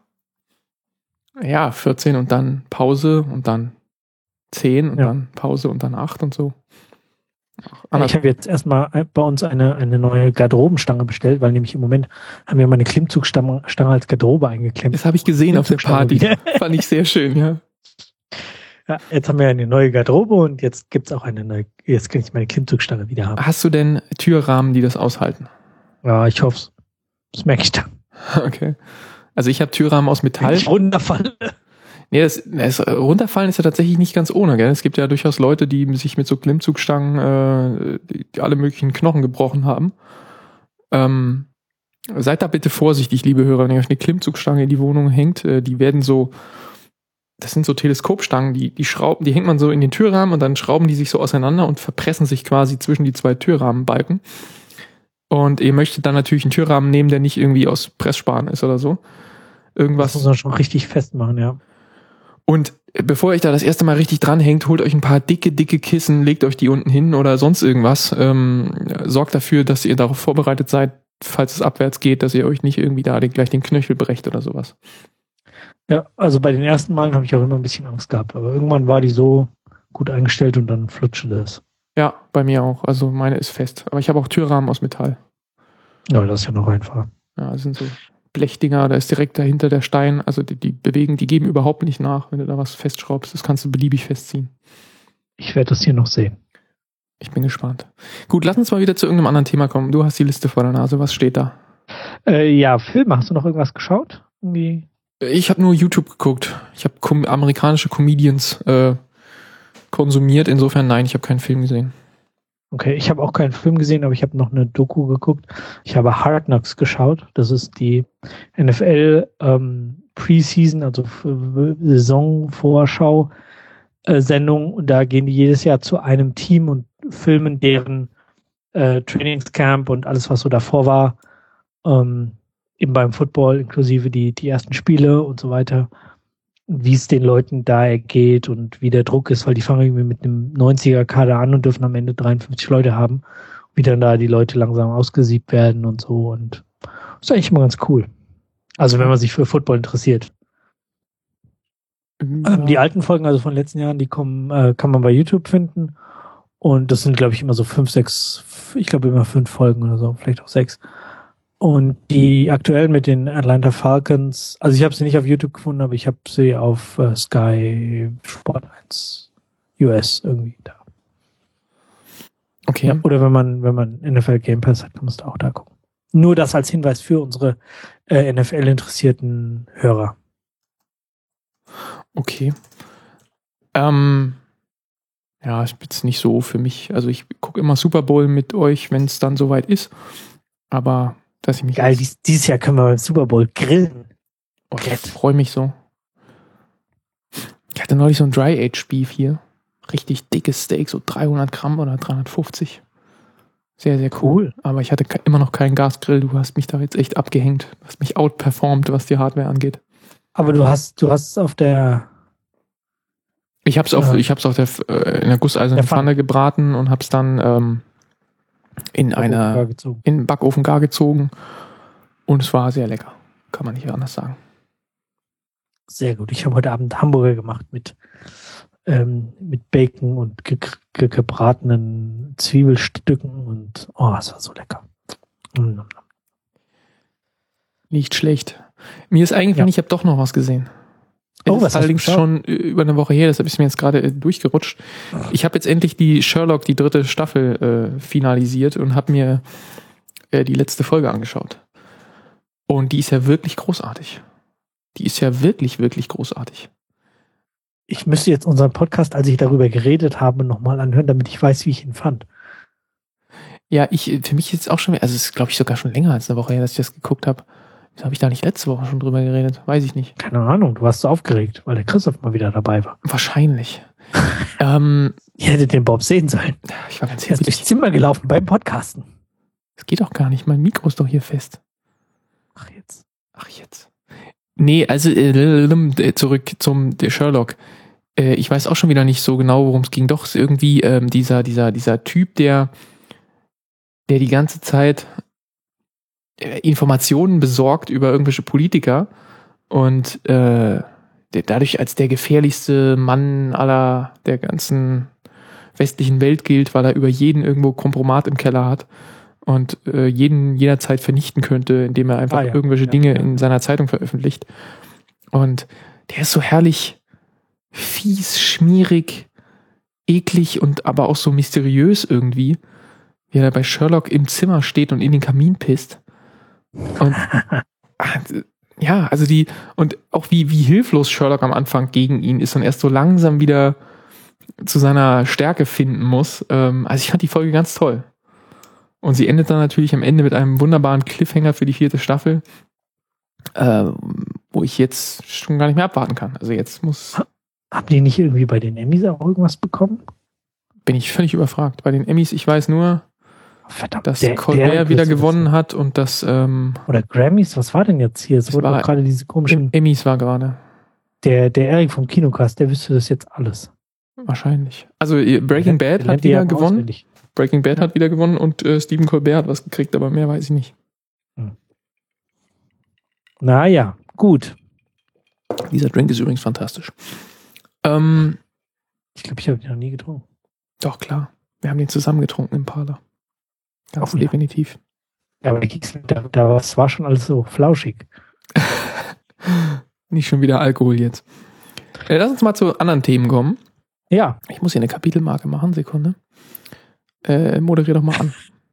Ja, vierzehn und dann Pause und dann zehn und ja. dann Pause und dann acht und so. Ja, ich habe jetzt erstmal bei uns eine, eine neue Garderobenstange bestellt, weil nämlich im Moment haben wir meine Klimmzugstange als Garderobe eingeklemmt. Das habe ich gesehen auf der Party. Fand ich sehr schön, ja. Ja, jetzt haben wir eine neue Garderobe und jetzt gibt's auch eine neue, jetzt kann ich meine Klimmzugstange wieder haben. Hast du denn Türrahmen, die das aushalten? Ja, ich hoffe es. Das merke ich dann. Okay. Also ich habe Türrahmen aus Metall. Wenn ich runterfalle. Nee, das, das Runterfallen ist ja tatsächlich nicht ganz ohne, gell? Es gibt ja durchaus Leute, die sich mit so Klimmzugstangen äh, die, die alle möglichen Knochen gebrochen haben. Ähm, seid da bitte vorsichtig, liebe Hörer, wenn ihr euch eine Klimmzugstange in die Wohnung hängt. Äh, die werden so Das sind so Teleskopstangen, die, die schrauben, die hängt man so in den Türrahmen und dann schrauben die sich so auseinander und verpressen sich quasi zwischen die zwei Türrahmenbalken. Und ihr möchtet dann natürlich einen Türrahmen nehmen, der nicht irgendwie aus Pressspan ist oder so. Irgendwas. Das muss man schon richtig festmachen, ja. Und bevor ihr euch da das erste Mal richtig dranhängt, holt euch ein paar dicke, dicke Kissen, legt euch die unten hin oder sonst irgendwas. Ähm, sorgt dafür, dass ihr darauf vorbereitet seid, falls es abwärts geht, dass ihr euch nicht irgendwie da den, gleich den Knöchel brecht oder sowas. Ja, also bei den ersten Malen habe ich auch immer ein bisschen Angst gehabt, aber irgendwann war die so gut eingestellt und dann flutschte das. Ja, bei mir auch. Also meine ist fest. Aber ich habe auch Türrahmen aus Metall. Ja, das ist ja noch einfacher. Ja, das sind so Blechdinger, da ist direkt dahinter der Stein. Also die, die bewegen, die geben überhaupt nicht nach, wenn du da was festschraubst. Das kannst du beliebig festziehen. Ich werde das hier noch sehen. Ich bin gespannt. Gut, lass uns mal wieder zu irgendeinem anderen Thema kommen. Du hast die Liste vor der Nase. Was steht da? Äh, ja, Filme. Hast du noch irgendwas geschaut? Irgendwie? Ich habe nur YouTube geguckt. Ich habe kom- amerikanische Comedians äh, konsumiert. Insofern nein, ich habe keinen Film gesehen. Okay, ich habe auch keinen Film gesehen, aber ich habe noch eine Doku geguckt. Ich habe Hard Knocks geschaut. Das ist die N F L ähm, Preseason, also Saisonvorschau äh, Sendung. Und da gehen die jedes Jahr zu einem Team und filmen deren äh, Trainingscamp und alles, was so davor war. Ähm, eben beim Football, inklusive die, die ersten Spiele und so weiter. Wie es den Leuten da geht und wie der Druck ist, weil die fangen irgendwie mit einem neunziger-Kader an und dürfen am Ende dreiundfünfzig Leute haben, wie dann da die Leute langsam ausgesiebt werden und so. Und ist eigentlich immer ganz cool. Also wenn man sich für Football interessiert. Mhm. Ähm, die alten Folgen, also von den letzten Jahren, die kommen, äh, kann man bei YouTube finden. Und das sind, glaube ich, immer so fünf, sechs, ich glaube immer fünf Folgen oder so, vielleicht auch sechs. Und die aktuell mit den Atlanta Falcons, also ich habe sie nicht auf YouTube gefunden, aber ich habe sie auf äh, Sky Sport eins U S irgendwie da. Okay. Ja, oder wenn man, wenn man N F L Game Pass hat, kann man es auch da gucken. Nur das als Hinweis für unsere äh, N F L-interessierten Hörer. Okay. Ähm, ja, ist jetzt nicht so für mich. Also ich gucke immer Super Bowl mit euch, wenn es dann soweit ist. Aber dass ich mich Geil, dies, dieses Jahr können wir beim Super Bowl grillen. Oh, ich freue mich so. Ich hatte neulich so ein Dry-Age-Beef hier. Richtig dickes Steak, so dreihundert Gramm oder dreihundertfünfzig. Sehr, sehr cool. cool. Aber ich hatte immer noch keinen Gasgrill. Du hast mich da jetzt echt abgehängt. Du hast mich outperformed, was die Hardware angeht. Aber du hast, du hast es auf der... Ich hab's auf, ja. ich hab's auf der, äh, in der gusseisernen der Pfanne. Pfanne gebraten und hab's dann ähm, in einer, in den Backofen gar gezogen. Und es war sehr lecker. Kann man nicht anders sagen. Sehr gut. Ich habe heute Abend Hamburger gemacht mit, ähm, mit Bacon und ge ge gebratenen Zwiebelstücken und oh, es war so lecker. Mm. Nicht schlecht. Mir ist eingefallen, ja. Ich habe doch noch was gesehen. Es oh, was ist allerdings schon über eine Woche her, deshalb ist mir jetzt gerade äh, durchgerutscht. Ich habe jetzt endlich die Sherlock, die dritte Staffel, äh, finalisiert und habe mir äh, die letzte Folge angeschaut. Und die ist ja wirklich großartig. Die ist ja wirklich, wirklich großartig. Ich müsste jetzt unseren Podcast, als ich darüber geredet habe, nochmal anhören, damit ich weiß, wie ich ihn fand. Ja, ich, für mich ist es auch schon, also es ist, glaube ich, sogar schon länger als eine Woche her, dass ich das geguckt habe. Wieso habe ich da nicht letzte Woche schon drüber geredet? Weiß ich nicht. Keine Ahnung, du warst so aufgeregt, weil der Christoph mal wieder dabei war. Wahrscheinlich. ähm, Ihr hättet den Bob sehen sollen. Ich war ganz Er ist durchs Zimmer gelaufen beim Podcasten. Das geht doch gar nicht, mein Mikro ist doch hier fest. Ach jetzt. Ach jetzt. Nee, also äh, zurück zum der Sherlock. Äh, ich weiß auch schon wieder nicht so genau, worum es ging. Doch, ist irgendwie ähm, dieser, dieser, dieser Typ, der, der die ganze Zeit äh, Informationen besorgt über irgendwelche Politiker und äh, der dadurch als der gefährlichste Mann aller der ganzen westlichen Welt gilt, weil er über jeden irgendwo Kompromat im Keller hat und äh, jeden jederzeit vernichten könnte, indem er einfach ah, ja. irgendwelche ja, Dinge ja. in seiner Zeitung veröffentlicht. Und der ist so herrlich fies, schmierig, eklig und aber auch so mysteriös irgendwie, wie er bei Sherlock im Zimmer steht und in den Kamin pisst. Und ja, also die, und auch wie, wie hilflos Sherlock am Anfang gegen ihn ist und erst so langsam wieder zu seiner Stärke finden muss. Ähm, also ich fand die Folge ganz toll. Und sie endet dann natürlich am Ende mit einem wunderbaren Cliffhanger für die vierte Staffel, äh, wo ich jetzt schon gar nicht mehr abwarten kann. Also jetzt muss... Haben die nicht irgendwie bei den Emmys auch irgendwas bekommen? Bin ich völlig überfragt. Bei den Emmys, ich weiß nur, Verdammt, dass der, Colbert der wieder gewonnen hat und dass... Ähm, Oder Grammys, was war denn jetzt hier? Es wurde doch gerade diese komischen... Emmys war gerade. Der, der Erik vom Kinocast, der wüsste das jetzt alles. Wahrscheinlich. Also Breaking Bad hat wieder gewonnen. Auswendig. Breaking Bad hat wieder gewonnen und äh, Stephen Colbert hat was gekriegt, aber mehr weiß ich nicht. Hm. Naja, gut. Dieser Drink ist übrigens fantastisch. Ähm, ich glaube, ich habe ihn noch nie getrunken. Doch, klar. Wir haben den zusammen getrunken im Parler. Ganz oh, definitiv. Ja, aber da, da das war schon alles so flauschig. Nicht schon wieder Alkohol jetzt. Äh, lass uns mal zu anderen Themen kommen. Ja. Ich muss hier eine Kapitelmarke machen, Sekunde. Äh, moderier doch mal an.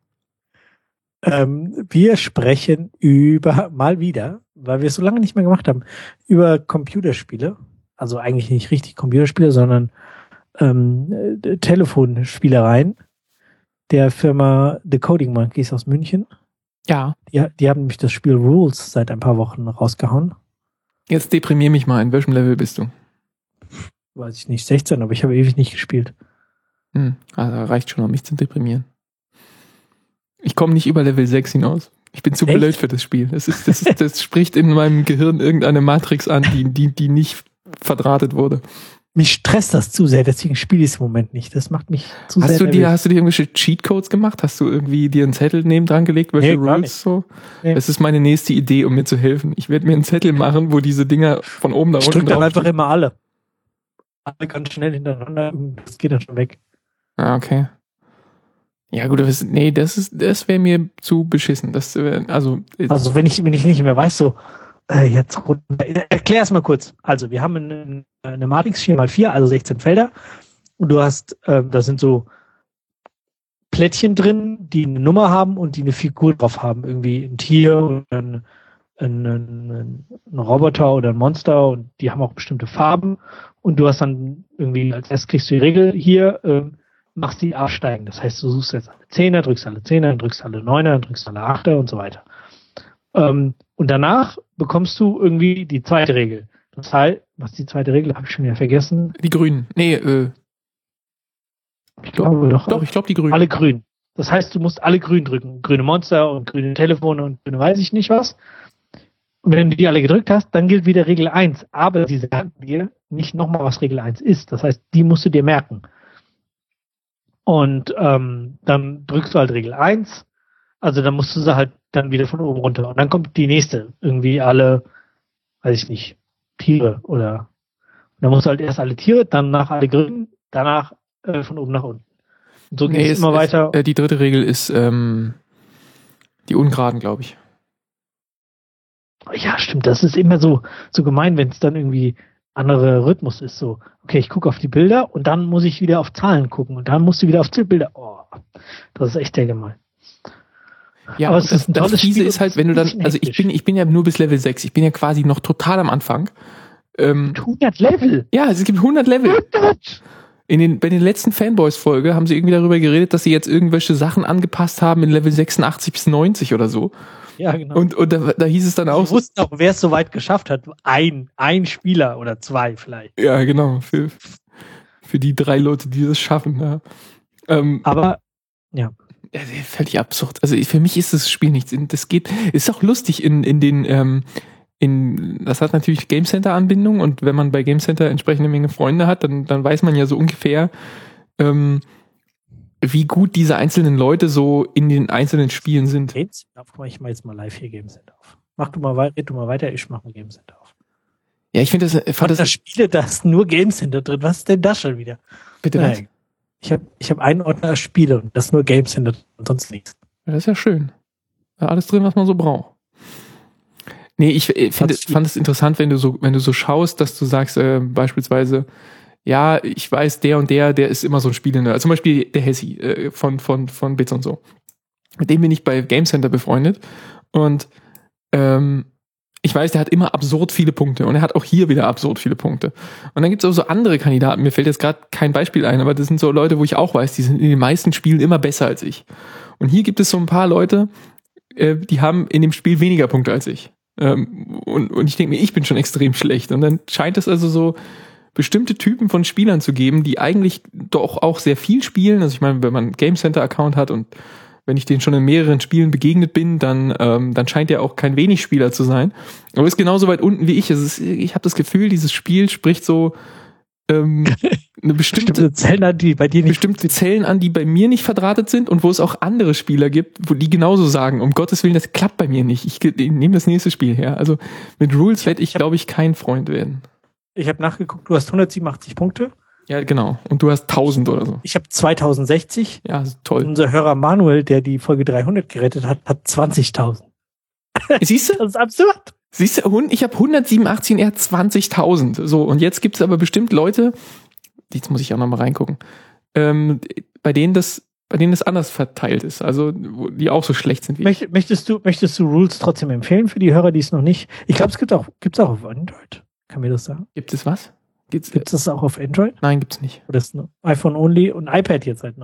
ähm, wir sprechen über, mal wieder, weil wir es so lange nicht mehr gemacht haben, über Computerspiele. Also eigentlich nicht richtig Computerspiele, sondern ähm, Telefonspielereien. der Firma The Coding Monkeys aus München. Ja. Die, die haben nämlich das Spiel Rules seit ein paar Wochen rausgehauen. Jetzt deprimier mich mal. In welchem Level bist du? Weiß ich nicht, sechzehn, aber ich habe ewig nicht gespielt. Hm, also reicht schon, um mich zu deprimieren. Ich komme nicht über Level sechs hinaus. Ich bin zu Echt? blöd für das Spiel. Das, ist, das, ist, das spricht in meinem Gehirn irgendeine Matrix an, die, die, die nicht verdrahtet wurde. Mich stresst das zu sehr, deswegen spiele ich es im Moment nicht. Das macht mich zu Hast sehr du dir, nervös. hast du dir irgendwelche Cheatcodes gemacht? Hast du irgendwie dir einen Zettel neben dran gelegt, welche Nee, gar Rules nicht. so? Nee. Das ist meine nächste Idee, um mir zu helfen. Ich werde mir einen Zettel machen, wo diese Dinger von oben nach Ich unten drücke dann einfach draufstehen. immer alle. Alle ganz schnell hintereinander, das geht dann schon weg. Ah, okay. Ja gut, das, nee, das ist, das wäre mir zu beschissen. Das, äh, also, äh, Also wenn ich, wenn ich nicht mehr weiß, so, äh, jetzt runter. Erklär es mal kurz. Also wir haben eine, eine Matrix vier mal vier, also sechzehn Felder. Und du hast, äh, da sind so Plättchen drin, die eine Nummer haben und die eine Figur drauf haben. Irgendwie ein Tier oder ein, ein, ein, ein Roboter oder ein Monster und die haben auch bestimmte Farben. Und du hast dann irgendwie, als erstes kriegst du die Regel hier, äh, machst die absteigen. Das heißt, du suchst jetzt alle Zehner, drückst alle Zehner, drückst alle Neuner, drückst alle Achter und so weiter. Ähm, und danach bekommst du irgendwie die zweite Regel. Das heißt, was die zweite Regel, habe ich schon wieder vergessen. die Grünen. Nee, äh, Ich glaube doch. doch, ich glaube die Grünen. Alle grün. Das heißt, du musst alle grün drücken. Grüne Monster und grüne Telefone und grüne weiß ich nicht was. Und wenn du die alle gedrückt hast, dann gilt wieder Regel eins. Aber sie sagen dir nicht nochmal, was Regel eins ist. Das heißt, die musst du dir merken. Und ähm, dann drückst du halt Regel eins. Also dann musst du sie halt dann wieder von oben runter. Und dann kommt die nächste. Irgendwie alle, weiß ich nicht, Tiere oder. Dann musst du halt erst alle Tiere, dann nach alle Grünen, danach äh, von oben nach unten. Und so geht Nee, es es, immer es, weiter. äh, die dritte Regel ist ähm, die Ungeraden, glaube ich. Ja, stimmt. Das ist immer so, so gemein, wenn es dann irgendwie andere Rhythmus ist. So, okay, ich gucke auf die Bilder und dann muss ich wieder auf Zahlen gucken und dann musst du wieder auf Bilder. Oh, das ist echt sehr gemein. Ja, aber und es das, ist ein das tolles Fiese Spiel ist und halt, es wenn du ist ein dann, bisschen also ich hektisch. bin, ich bin ja nur bis Level sechs. Ich bin ja quasi noch total am Anfang. Ähm, hundert Level. ja, es gibt hundert Level. hundert. In den, bei den letzten Fanboys-Folge haben sie irgendwie darüber geredet, dass sie jetzt irgendwelche Sachen angepasst haben in Level sechsundachtzig bis neunzig oder so. Ja, genau. Und, und da, da hieß es dann auch Wir so, wussten auch, wer es so weit geschafft hat. Ein, ein Spieler oder zwei vielleicht. ja, genau, für, für die drei Leute, die das schaffen. Ja. Ähm, Aber, ja. ja, völlig absurd. Also für mich ist das Spiel nichts. Das geht, ist auch lustig in, in den, ähm, in, das hat natürlich Game Center Anbindung und wenn man bei Game Center entsprechende Menge Freunde hat, dann, dann weiß man ja so ungefähr, ähm, wie gut diese einzelnen Leute so in den einzelnen Spielen sind. Game Center auf. Guck mal, ich mach jetzt mal live hier Game Center auf. Mach du mal weiter, red du mal weiter, ich mach mal Game Center auf. Ja, ich finde das, fand Von das, der Spiele, da ist nur Game Center drin. Was ist denn das schon wieder? bitte was? Nein. Ich habe ich hab einen Ordner Spiele und das ist nur Game Center und sonst nichts. Ja, das ist ja schön. Da alles drin, was man so braucht. Nee, ich äh, finde, fand es interessant, wenn du so, wenn du so schaust, dass du sagst, äh, beispielsweise, ja, ich weiß, der und der, der ist immer so ein Spielender. Also zum Beispiel der Hessi äh, von, von, von Bits und so. Mit dem bin ich bei Game Center befreundet. Und ähm, ich weiß, der hat immer absurd viele Punkte. Und er hat auch hier wieder absurd viele Punkte. Und dann gibt es auch so andere Kandidaten. Mir fällt jetzt gerade kein Beispiel ein, aber das sind so Leute, wo ich auch weiß, die sind in den meisten Spielen immer besser als ich. Und hier gibt es so ein paar Leute, äh, die haben in dem Spiel weniger Punkte als ich. Ähm, und, und ich denke mir, ich bin schon extrem schlecht. Und dann scheint es also so bestimmte Typen von Spielern zu geben, die eigentlich doch auch sehr viel spielen. Also ich meine, wenn man einen Game Center Account hat und wenn ich denen schon in mehreren Spielen begegnet bin, dann, ähm, dann scheint er auch kein wenig Spieler zu sein. Aber ist genauso weit unten wie ich. Es ist, ich habe das Gefühl, dieses Spiel spricht so ähm, eine bestimmte, Bestimmte Zellen an, die bei dir nicht bestimmte Zellen an, die bei mir nicht verdrahtet sind und wo es auch andere Spieler gibt, wo die genauso sagen, um Gottes Willen, das klappt bei mir nicht. Ich, ich nehme das nächste Spiel her. Also mit Rules werde ich, glaube ich, kein Freund werden. Ich habe nachgeguckt, du hast hundertsiebenundachtzig Punkte. Ja, genau. Und du hast tausend oder so. Ich habe zweitausendsechzig. Ja, toll. Unser Hörer Manuel, der die Folge dreihundert gerettet hat, hat zwanzigtausend. Siehst du? Das ist absurd. Siehst du, ich habe hundertsiebenundachtzig und er hat zwanzigtausend. So, und jetzt gibt es aber bestimmt Leute, jetzt muss ich auch nochmal reingucken, ähm, bei denen das, bei denen das anders verteilt ist. Also, die auch so schlecht sind wie Möcht, möchtest du, möchtest du Rules trotzdem empfehlen für die Hörer, die es noch nicht? Ich glaube, es gibt auch, gibt's auch auf Android. Kann mir das sagen? Gibt es was? Gibt's, Gibt es das auch auf Android? Nein, gibt's nicht. Oder ist es nur iPhone only und iPad jetzt seit neuestem?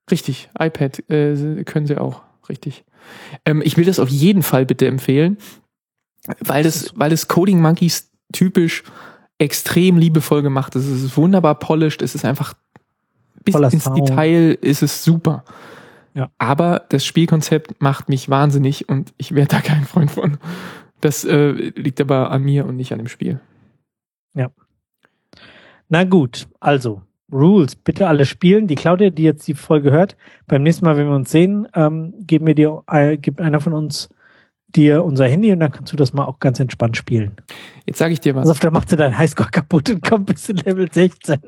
Richtig, iPad äh, können sie auch, richtig. Ähm, ich will das auf jeden Fall bitte empfehlen, weil das, weil das Coding Monkeys typisch extrem liebevoll gemacht ist. Es ist wunderbar polished, es ist einfach bis Voller ins Sound. Detail ist es super. Ja. Aber das Spielkonzept macht mich wahnsinnig und ich werde da kein Freund von. Das äh, liegt aber an mir und nicht an dem Spiel. Ja. Na gut, also Rules, bitte alle spielen. Die Claudia, die jetzt die Folge hört, beim nächsten Mal, wenn wir uns sehen, ähm, geben wir dir, äh, gibt einer von uns dir unser Handy und dann kannst du das mal auch ganz entspannt spielen. Jetzt sage ich dir was. Also, dann macht sie deinen Highscore kaputt und kommt bis zu Level sechzehn.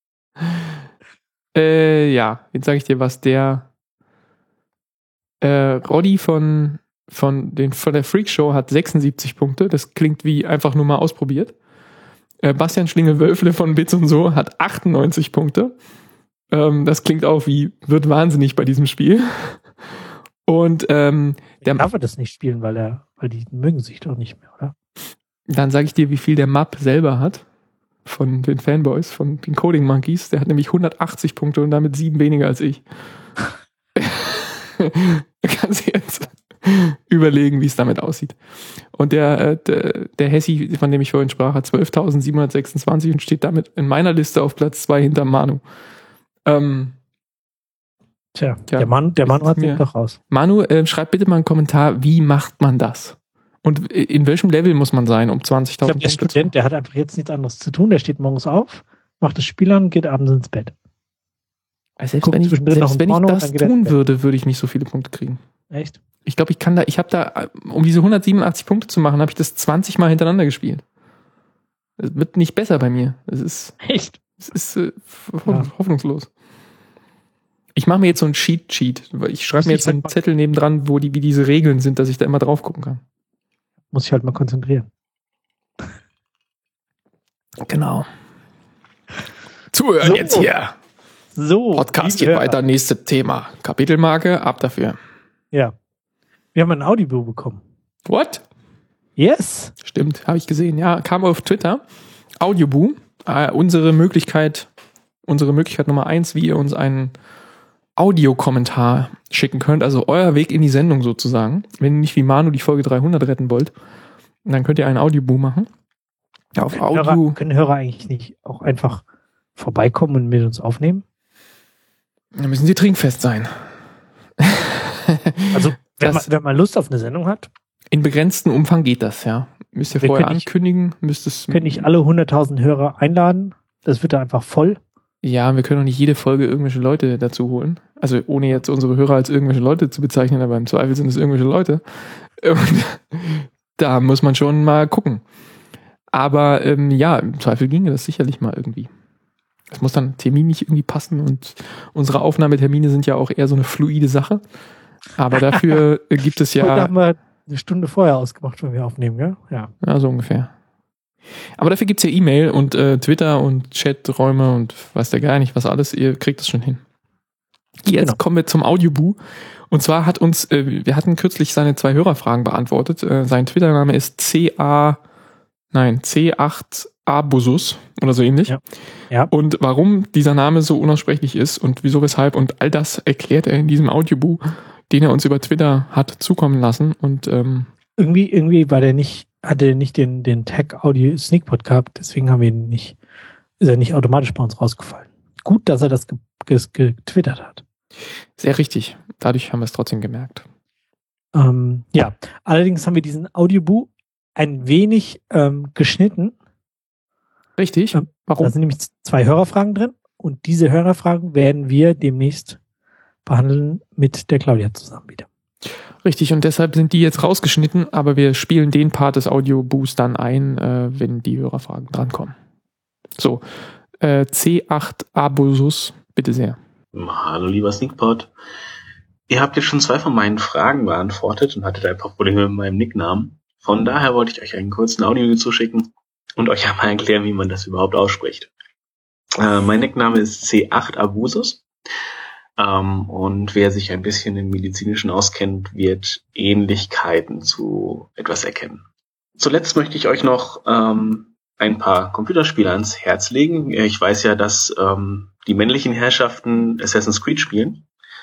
Äh, ja, jetzt sage ich dir was. Der äh, Roddy von, von, den, von der Freak Show hat sechsundsiebzig Punkte. Das klingt wie einfach nur mal ausprobiert. Äh, Bastian Schlingel-Wölfle von Bits und so hat achtundneunzig Punkte. Ähm, das klingt auch wie, wird wahnsinnig bei diesem Spiel. Und ähm, der darf er das nicht spielen, weil er, weil die mögen sich doch nicht mehr, oder? Dann sage ich dir, wie viel der Map selber hat von den Fanboys, von den Coding Monkeys. Der hat nämlich hundertachtzig Punkte und damit sieben weniger als ich. Da kannst du jetzt überlegen, wie es damit aussieht. Und der, der, der Hessi, von dem ich vorhin sprach, hat zwölftausendsiebenhundertsechsundzwanzig und steht damit in meiner Liste auf Platz zwei hinter Manu. Ähm, Tja, Tja, der Mann, der Mann hat mir- sich doch raus. Manu, äh, schreib bitte mal einen Kommentar, wie macht man das? Und in welchem Level muss man sein, um Ich zwanzigtausend glaube, der Punkte zu Student, der hat einfach jetzt nichts anderes zu tun. Der steht morgens auf, macht das Spiel an und geht abends ins Bett. Also selbst guckt wenn ich, zwischendrin noch selbst ein wenn ich Porno, das dann geht er tun ins Bett. würde, würde ich nicht so viele Punkte kriegen. Echt? Ich glaube, ich kann da, ich habe da, um diese hundertsiebenundachtzig Punkte zu machen, habe ich das zwanzig Mal hintereinander gespielt. Es wird nicht besser bei mir. Es ist, Echt? es ist äh, ho- Ja. hoffnungslos. Ich mache mir jetzt so ein Cheat-Sheet. weil Ich schreibe mir jetzt so einen Zettel nebendran, wo die, wie diese Regeln sind, dass ich da immer drauf gucken kann. Muss ich halt mal konzentrieren. Genau. Zuhören So. jetzt hier. So. Podcast liebe geht Hörer. weiter. Nächstes Thema. Kapitelmarke, ab dafür. Ja. Wir haben ein Audible bekommen. What? Yes. Stimmt, habe ich gesehen. Ja, kam auf Twitter. Audioboo. Äh, unsere Möglichkeit, unsere Möglichkeit Nummer eins, wie ihr uns einen Audiokommentar schicken könnt. Also euer Weg in die Sendung sozusagen. Wenn ihr nicht wie Manu die Folge dreihundert retten wollt, dann könnt ihr einen Audioboo machen. Ja, auf Können Audio. Hörer, können Hörer eigentlich nicht auch einfach vorbeikommen und mit uns aufnehmen? Dann müssen sie trinkfest sein. Also, wenn man, Das- wenn man Lust auf eine Sendung hat, In begrenztem Umfang geht das, ja. Müsst ihr Wir vorher können nicht- ankündigen, müsst es. können nicht alle hunderttausend Hörer einladen. Das wird da einfach voll. Ja, wir können auch nicht jede Folge irgendwelche Leute dazu holen. Also ohne jetzt unsere Hörer als irgendwelche Leute zu bezeichnen, aber im Zweifel sind es irgendwelche Leute. Und da muss man schon mal gucken. Aber ähm, ja, im Zweifel ginge das sicherlich mal irgendwie. Es muss dann terminlich irgendwie passen und unsere Aufnahmetermine sind ja auch eher so eine fluide Sache. Aber dafür äh, gibt es Heute ja, haben wir eine Stunde vorher ausgemacht, wenn wir aufnehmen, gell? Ja. ja so ungefähr. Aber dafür gibt's ja E-Mail und äh, Twitter und Chaträume und weiß der gar nicht, was alles. Ihr kriegt das schon hin. Jetzt Genau. kommen wir zum Audioboo. Und zwar hat uns, äh, wir hatten kürzlich seine zwei Hörerfragen beantwortet. Äh, sein Twitter-Name ist C A, nein, C acht Abusus oder so ähnlich. Ja. Ja. Und warum dieser Name so unaussprechlich ist und wieso, weshalb und all das erklärt er in diesem Audioboo, den er uns über Twitter hat zukommen lassen. Und ähm, Irgendwie, irgendwie war der nicht, hatte er nicht den, den Tag Audio Sneakpot gehabt, deswegen haben wir ihn nicht, ist er nicht automatisch bei uns rausgefallen. Gut, dass er das ge- ges- getwittert hat. sehr richtig. Dadurch haben wir es trotzdem gemerkt. Ähm, ja, allerdings haben wir diesen Audioboo ein wenig ähm, geschnitten. Richtig? Ähm, Warum? Da sind nämlich zwei Hörerfragen drin und diese Hörerfragen werden wir demnächst behandeln mit der Claudia zusammen wieder. Richtig, und deshalb sind die jetzt rausgeschnitten, aber wir spielen den Part des Audioboos dann ein, äh, wenn die Hörerfragen drankommen. So, äh, C acht Abusus, bitte sehr. Hallo lieber Sneakpot. Ihr habt jetzt schon zwei von meinen Fragen beantwortet und hattet ein paar Probleme mit meinem Nicknamen. Von daher wollte ich euch einen kurzen Audio zuschicken und euch einmal erklären, wie man das überhaupt ausspricht. Äh, mein Nickname ist C acht Abusus. Ähm, und wer sich ein bisschen im Medizinischen auskennt, wird Ähnlichkeiten zu etwas erkennen. Zuletzt möchte ich euch noch ähm, ein paar Computerspiele ans Herz legen. Ich weiß ja, dass ähm, die männlichen Herrschaften Assassin's Creed spielen.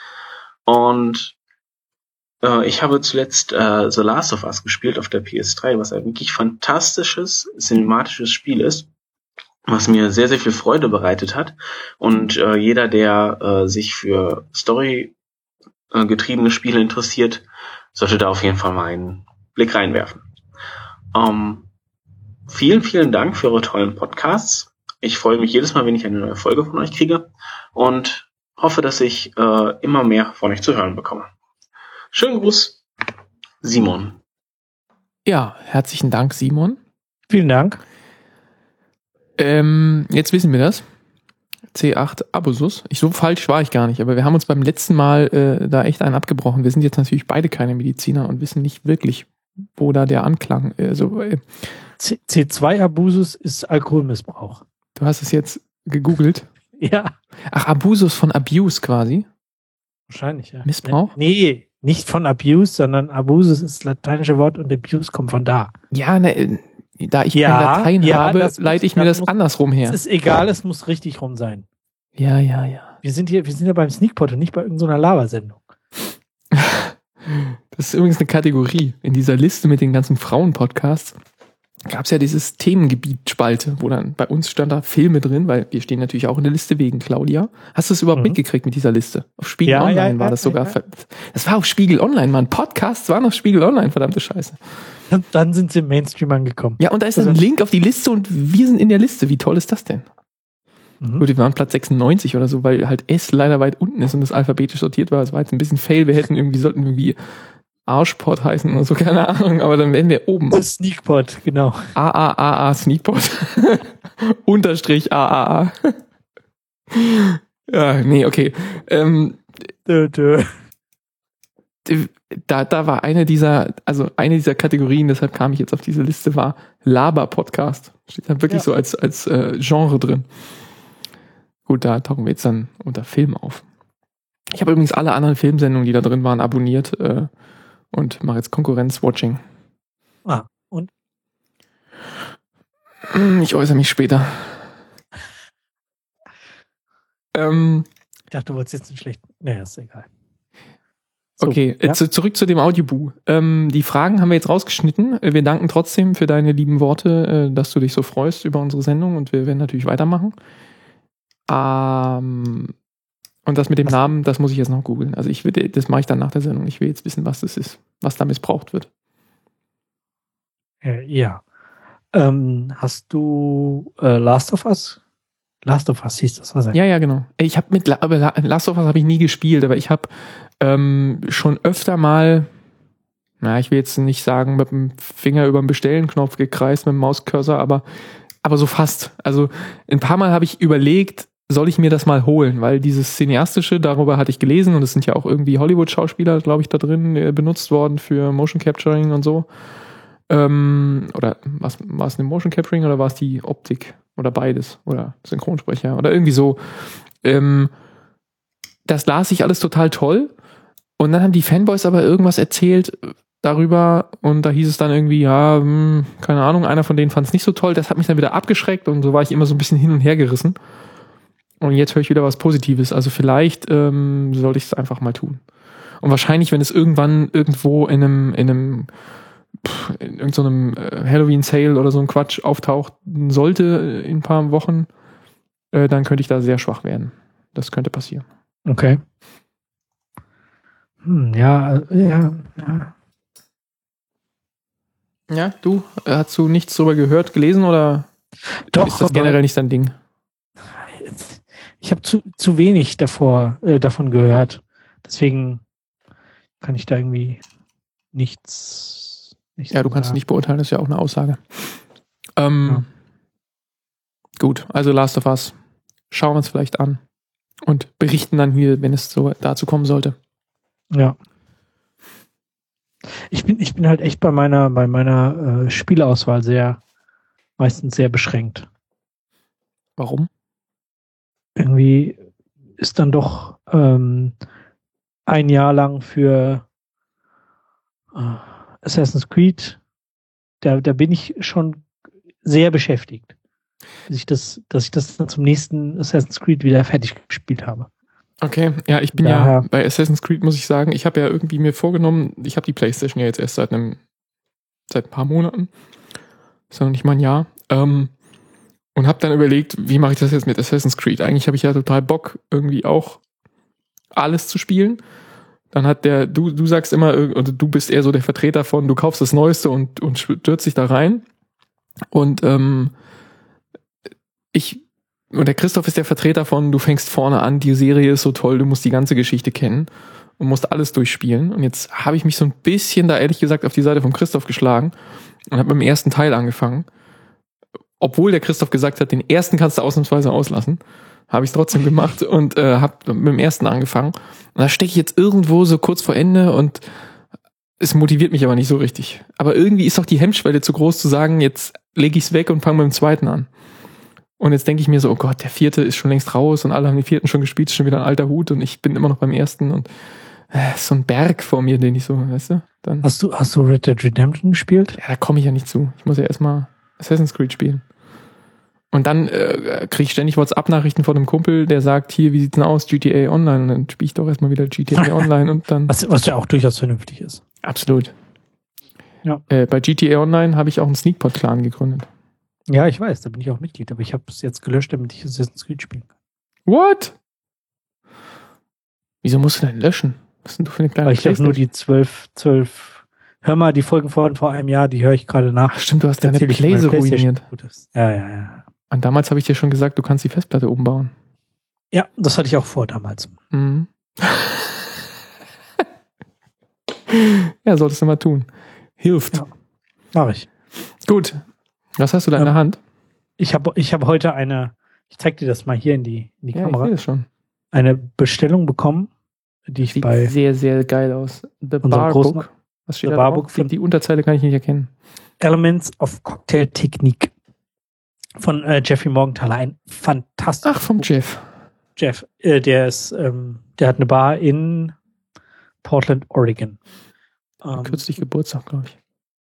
Und äh, ich habe zuletzt äh, The Last of Us gespielt auf der P S drei, was ein wirklich fantastisches, cinematisches Spiel ist, was mir sehr, sehr viel Freude bereitet hat. Und äh, jeder, der äh, sich für Story äh, getriebene Spiele interessiert, sollte da auf jeden Fall mal einen Blick reinwerfen. Ähm, vielen, vielen Dank für eure tollen Podcasts. Ich freue mich jedes Mal, wenn ich eine neue Folge von euch kriege und hoffe, dass ich äh, immer mehr von euch zu hören bekomme. Schönen Gruß, Simon. Ja, herzlichen Dank, Simon. Vielen Dank. Ähm, jetzt wissen wir das. C acht Abusus. Ich, so falsch war ich gar nicht, aber wir haben uns beim letzten Mal äh, da echt einen abgebrochen. Wir sind jetzt natürlich beide keine Mediziner und wissen nicht wirklich, wo da der Anklang ist. Also, äh, C zwei Abusus ist Alkoholmissbrauch. du hast es jetzt gegoogelt. Ja. Ach, Abusus von Abuse quasi. Wahrscheinlich, ja. Missbrauch? Nee, nicht von Abuse, sondern Abusus ist das lateinische Wort und Abuse kommt von da. Ja, ne, da ich Ja, kein Latein ja, habe, das muss- leite ich mir das das muss- andersrum her. Es ist egal, es muss richtig rum sein. Ja, ja, ja. Wir sind hier, wir sind ja beim Sneakpot und nicht bei irgendeiner Lavasendung. Das ist übrigens eine Kategorie. In dieser Liste mit den ganzen Frauen-Podcasts gab es ja dieses Themengebiet-Spalte, wo dann bei uns stand da Filme drin, weil wir stehen natürlich auch in der Liste wegen Claudia. Hast du es überhaupt Mhm. mitgekriegt mit dieser Liste? Auf Spiegel Ja, Online ja, war ja, das ja, sogar. ja. ver- Das war auf Spiegel Online, Mann. Podcasts waren auf Spiegel Online, verdammte Scheiße. Und dann sind sie im Mainstream angekommen. Ja, und da ist dann ein Also- Link auf die Liste und wir sind in der Liste. Wie toll ist das denn? Mhm. Gut, wir waren Platz sechsundneunzig oder so, weil halt S leider weit unten ist und das alphabetisch sortiert war. Das war jetzt ein bisschen fail. Wir hätten irgendwie, sollten irgendwie Arschpot heißen oder so, keine Ahnung, aber dann wären wir oben. Sneakpot, genau. A A A A Sneakpot. Unterstrich A A A. Ja, nee, okay. Ähm, Dö, dö. da, da war eine dieser, also eine dieser Kategorien, deshalb kam ich jetzt auf diese Liste, war Laber-Podcast. Steht dann wirklich Ja. so als, als äh, Genre drin. Gut, da tauchen wir jetzt dann unter Film auf. Ich habe übrigens alle anderen Filmsendungen, die da drin waren, abonniert äh, und mache jetzt Konkurrenz-Watching. Ah, und? Ich äußere mich später. Ähm, Ich dachte, du wolltest jetzt einen schlechten. Naja, ist egal. So, okay, ja. äh, zu, zurück zu dem Audiobu. Ähm, die Fragen haben wir jetzt rausgeschnitten. Äh, Wir danken trotzdem für deine lieben Worte, äh, dass du dich so freust über unsere Sendung und wir werden natürlich weitermachen. Ähm, und das mit dem Was? Namen, das muss ich jetzt noch googeln. Also ich will, das mache ich dann nach der Sendung. Ich will jetzt wissen, was das ist, was da missbraucht wird. Äh, ja. Ähm, hast du äh, Last of Us? Last of Us hieß das, was er? Ja, ja, genau. Ich habe mit La- aber La- Last of Us habe ich nie gespielt, aber ich habe ähm, schon öfter mal, na, ich will jetzt nicht sagen, mit dem Finger über den Bestellen-Knopf gekreist, mit dem Mauscursor, aber, aber so fast. Also ein paar Mal habe ich überlegt, soll ich mir das mal holen, weil dieses Cineastische, darüber hatte ich gelesen und es sind ja auch irgendwie Hollywood-Schauspieler, glaube ich, da drin äh, benutzt worden für Motion Capturing und so. Ähm, oder was war es eine Motion Capturing oder war es die Optik oder beides oder Synchronsprecher oder irgendwie so. Ähm, das las ich alles total toll und dann haben die Fanboys aber irgendwas erzählt darüber und da hieß es dann irgendwie, ja, hm, keine Ahnung, einer von denen fand es nicht so toll, das hat mich dann wieder abgeschreckt und so war ich immer so ein bisschen hin und her gerissen und jetzt höre ich wieder was Positives, also vielleicht ähm, sollte ich es einfach mal tun und wahrscheinlich, wenn es irgendwann irgendwo in einem, in einem in irgendeinem äh, Halloween-Sale oder so ein Quatsch auftaucht sollte in ein paar Wochen, äh, dann könnte ich da sehr schwach werden. Das könnte passieren. Okay. Hm, ja, äh, ja, ja. Ja, du? Äh, hast du nichts drüber gehört, gelesen oder Doch, ist das aber generell nicht dein Ding? ich habe zu, zu wenig davor, äh, davon gehört. Deswegen kann ich da irgendwie nichts. nichts Ja, du kannst sagen. nicht beurteilen, das ist ja auch eine Aussage. Ähm, Gut, also Last of Us. Schauen wir uns vielleicht an und berichten dann hier, wenn es so dazu kommen sollte. Ja. Ich bin, ich bin halt echt bei meiner, bei meiner äh, Spieleauswahl sehr, meistens sehr beschränkt. Warum? Irgendwie ist dann doch ähm, ein Jahr lang für äh, Assassin's Creed, da, da bin ich schon sehr beschäftigt, bis ich das, dass ich das dann zum nächsten Assassin's Creed wieder fertig gespielt habe. Okay, ja, ich bin Daher- ja bei Assassin's Creed, muss ich sagen, ich habe ja irgendwie mir vorgenommen, ich habe die PlayStation ja jetzt erst seit einem, seit ein paar Monaten, ist ja noch nicht mal ein Jahr, ähm, und habe dann überlegt, wie mache ich das jetzt mit Assassin's Creed? Eigentlich habe ich ja total Bock, irgendwie auch alles zu spielen. Dann hat der, du, du sagst immer, also du bist eher so der Vertreter von, du kaufst das Neueste und, und stürzt dich da rein. Und ähm, ich, und der Christoph ist der Vertreter von, du fängst vorne an, die Serie ist so toll, du musst die ganze Geschichte kennen und musst alles durchspielen. Und jetzt habe ich mich so ein bisschen da ehrlich gesagt auf die Seite von Christoph geschlagen und habe mit dem ersten Teil angefangen. Obwohl der Christoph gesagt hat, den ersten kannst du ausnahmsweise auslassen, habe ich es trotzdem gemacht und äh, habe mit dem ersten angefangen. Und da stecke ich jetzt irgendwo so kurz vor Ende und es motiviert mich aber nicht so richtig. Aber irgendwie ist doch die Hemmschwelle zu groß zu sagen, jetzt lege ich es weg und fange mit dem zweiten an. Und jetzt denke ich mir so, oh Gott, der vierte ist schon längst raus und alle haben den vierten schon gespielt, ist schon wieder ein alter Hut und ich bin immer noch beim ersten und äh, so ein Berg vor mir, den ich so, weißt du, dann. Hast du, hast du Red Dead Redemption gespielt? Ja, da komme ich ja nicht zu. Ich muss ja erstmal Assassin's Creed spielen. Und dann äh, kriege ich ständig WhatsApp-Nachrichten von einem Kumpel, der sagt, hier, wie sieht's denn aus, G T A Online? Und dann spiele ich doch erstmal wieder G T A Online und dann... Was, was ja auch durchaus vernünftig ist. Absolut. Ja. Äh, bei G T A Online habe ich auch einen Sneakpot-Clan gegründet. Ja, ich weiß, da bin ich auch Mitglied, aber ich habe es jetzt gelöscht, damit ich Assassin's Creed spielen kann. What? Wieso musst du denn löschen? Was sind du für eine kleine Weil ich habe nur Playstation? die zwölf, zwölf, hör mal, die Folgen von vor einem Jahr, die höre ich gerade nach. Ach stimmt, du hast deine Erzähl ich, wie meine Playse PlayStation ruiniert. gut ist. Ja, ja, ja. Und damals habe ich dir schon gesagt, du kannst die Festplatte umbauen. Ja, das hatte ich auch vor damals. Mhm. Ja, solltest du mal tun. Hilft. Ja. Mach ich. Gut. Was hast du da in Ähm, der Hand? Ich habe ich hab heute eine, ich zeig dir das mal hier in die, in die Ja, ich Kamera, sehe das schon. eine Bestellung bekommen, die ich Sieht bei sehr, sehr geil aus. The unserem Bar großen- Book. Was steht The da Bar drauf? Book Ich glaub, von- die Unterzeile kann ich nicht erkennen. Elements of Cocktail Technique von äh, Jeffrey Morgenthaler. Ein fantastisches Ach, vom Buch. Jeff. Jeff, äh, der ist, ähm, der hat eine Bar in Portland, Oregon. Ähm, Kürzlich Geburtstag, glaube ich.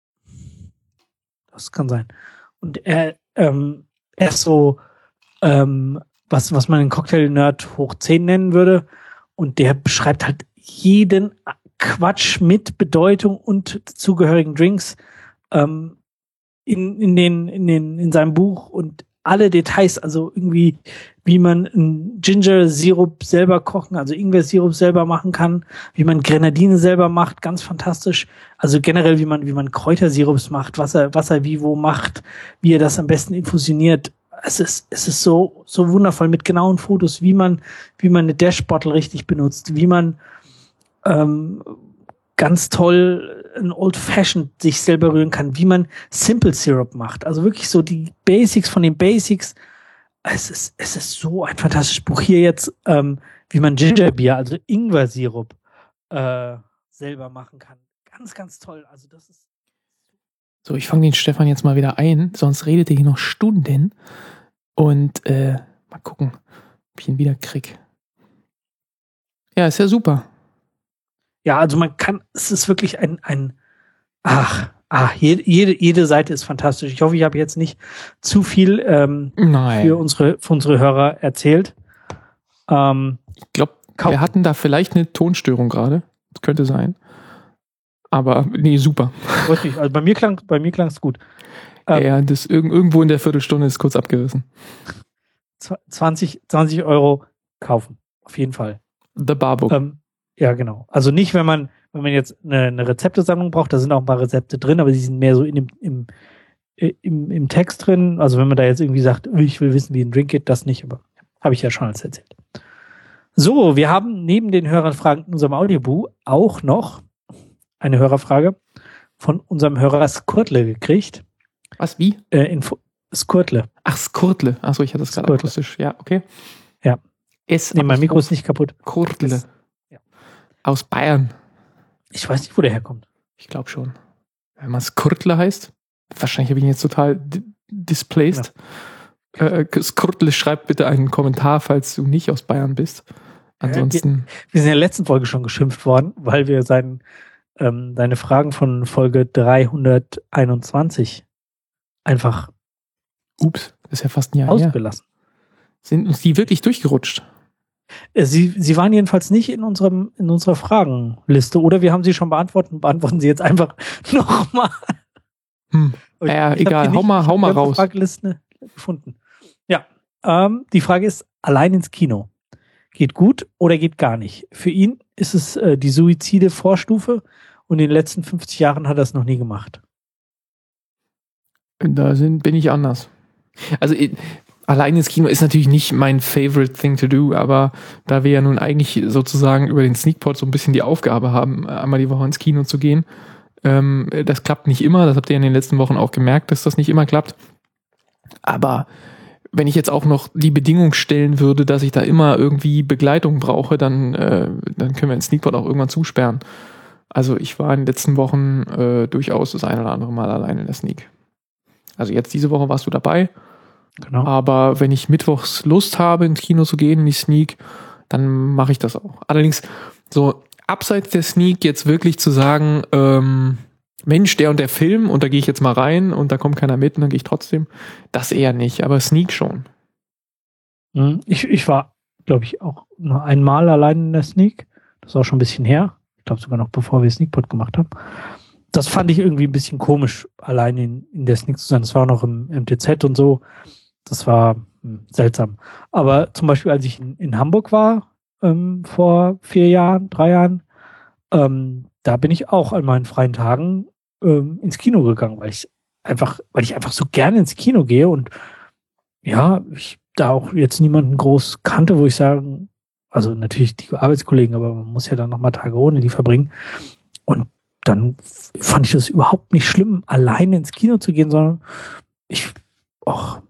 Das kann sein. Und er, ähm, er ist so, ähm, was, was man einen Cocktail-Nerd hoch zehn nennen würde. Und der beschreibt halt jeden Quatsch mit Bedeutung und zugehörigen Drinks ähm, in, in, den, in, den, in seinem Buch und alle Details, also irgendwie, wie man einen Ginger-Sirup selber kochen, also Ingwer-Sirup selber machen kann, wie man Grenadine selber macht, ganz fantastisch. Also generell, wie man, wie man Kräutersirups macht, was er, was er wie wo macht, wie er das am besten infusioniert. Es ist, es ist so, so wundervoll mit genauen Fotos, wie man, wie man eine Dash-Bottle richtig benutzt, wie man ähm, ganz toll ein Old Fashioned sich selber rühren kann, wie man Simple Syrup macht. Also wirklich so die Basics von den Basics. Es ist, es ist so ein fantastisches Buch. Hier jetzt, ähm, wie man Gingerbier, also Ingwer-Sirup, äh, selber machen kann. Ganz, ganz toll. Also das ist. So, ich fange den Stefan jetzt mal wieder ein, sonst redet er hier noch Stunden. Und äh, mal gucken, ob ich ihn wieder krieg. Ja, ist ja super. Ja, also man kann, es ist wirklich ein, ein, ach, ach, jede, jede, jede Seite ist fantastisch. Ich hoffe, ich habe jetzt nicht zu viel ähm, Nein. für unsere, für unsere Hörer erzählt. Ähm, Ich glaube, Kauf- wir hatten da vielleicht eine Tonstörung gerade. Das könnte sein. Aber nee, super. weiß nicht, also bei mir klang, bei mir klang es gut. Ähm, Ja, das irg- irgendwo in der Viertelstunde ist kurz abgerissen. zwanzig, zwanzig Euro kaufen. Auf jeden Fall. The Barbook. Ähm, ja, genau. Also nicht, wenn man, wenn man jetzt eine, eine Rezeptesammlung braucht, da sind auch ein paar Rezepte drin, aber die sind mehr so in dem, im, im, im Text drin. Also wenn man da jetzt irgendwie sagt, ich will wissen, wie ein Drink geht, das nicht, aber habe ich ja schon alles erzählt. So, wir haben neben den Hörerfragen in unserem Audiobuch auch noch eine Hörerfrage von unserem Hörer Skurtle gekriegt. Was, wie? Äh, Info Skurtle. Ach, Skurtle. Achso, ich hatte das gerade Skurtle. akustisch. Ja, okay. Ja. S Nee, mein Mikro ist nicht kaputt. Skurtle. Das- ja. Aus Bayern. Ich weiß nicht, wo der herkommt. Ich glaube schon. Wenn man Skurtle heißt. Wahrscheinlich habe ich ihn jetzt total di- displaced. Äh, Skurtle, schreib bitte einen Kommentar, falls du nicht aus Bayern bist. Ansonsten. Wir sind in der letzten Folge schon geschimpft worden, weil wir seinen, ähm, deine Fragen von Folge dreihunderteinundzwanzig einfach Ups, das ist ja fast ein Jahr her. ausgelassen. Sind uns die wirklich durchgerutscht? Äh, Sie, Sie waren jedenfalls nicht in unserem, in unserer Fragenliste, oder wir haben sie schon beantwortet und beantworten sie jetzt einfach nochmal. Hm. Ja, egal, hau mal, hau mal raus. Frageliste gefunden. Ja, ähm, die Frage ist, allein ins Kino. Geht gut oder geht gar nicht? Für ihn ist es äh, die Suizide-Vorstufe und in den letzten fünfzig Jahren hat er es noch nie gemacht. Da sind, bin ich anders. Also ich, allein ins Kino ist natürlich nicht mein favorite thing to do, aber da wir ja nun eigentlich sozusagen über den Sneakpot so ein bisschen die Aufgabe haben, einmal die Woche ins Kino zu gehen, ähm, das klappt nicht immer, das habt ihr in den letzten Wochen auch gemerkt, dass das nicht immer klappt. Aber wenn ich jetzt auch noch die Bedingung stellen würde, dass ich da immer irgendwie Begleitung brauche, dann, äh, dann können wir den Sneakpot auch irgendwann zusperren. Also ich war in den letzten Wochen äh, durchaus das ein oder andere Mal allein in der Sneak. Also jetzt diese Woche warst du dabei. Genau. Aber wenn ich mittwochs Lust habe, ins Kino zu gehen, in die Sneak, dann mache ich das auch. Allerdings so abseits der Sneak jetzt wirklich zu sagen, ähm, Mensch, der und der Film, und da gehe ich jetzt mal rein und da kommt keiner mit und dann gehe ich trotzdem, das eher nicht, aber Sneak schon. Ich, ich war, glaube ich, auch nur einmal allein in der Sneak. Das war schon ein bisschen her. Ich glaube sogar noch bevor wir Sneakpot gemacht haben. Das fand ich irgendwie ein bisschen komisch, allein in, in der Sneak zu sein. Das war auch noch im M T Z und so. Das war hm, seltsam. Aber zum Beispiel, als ich in, in Hamburg war, ähm, vor vier Jahren, drei Jahren, ähm, da bin ich auch an meinen freien Tagen ähm, ins Kino gegangen, weil ich einfach, weil ich einfach so gerne ins Kino gehe und ja, ich da auch jetzt niemanden groß kannte, wo ich sagen, also natürlich die Arbeitskollegen, aber man muss ja dann nochmal Tage ohne die verbringen. Und dann fand ich das überhaupt nicht schlimm, alleine ins Kino zu gehen, sondern ich auch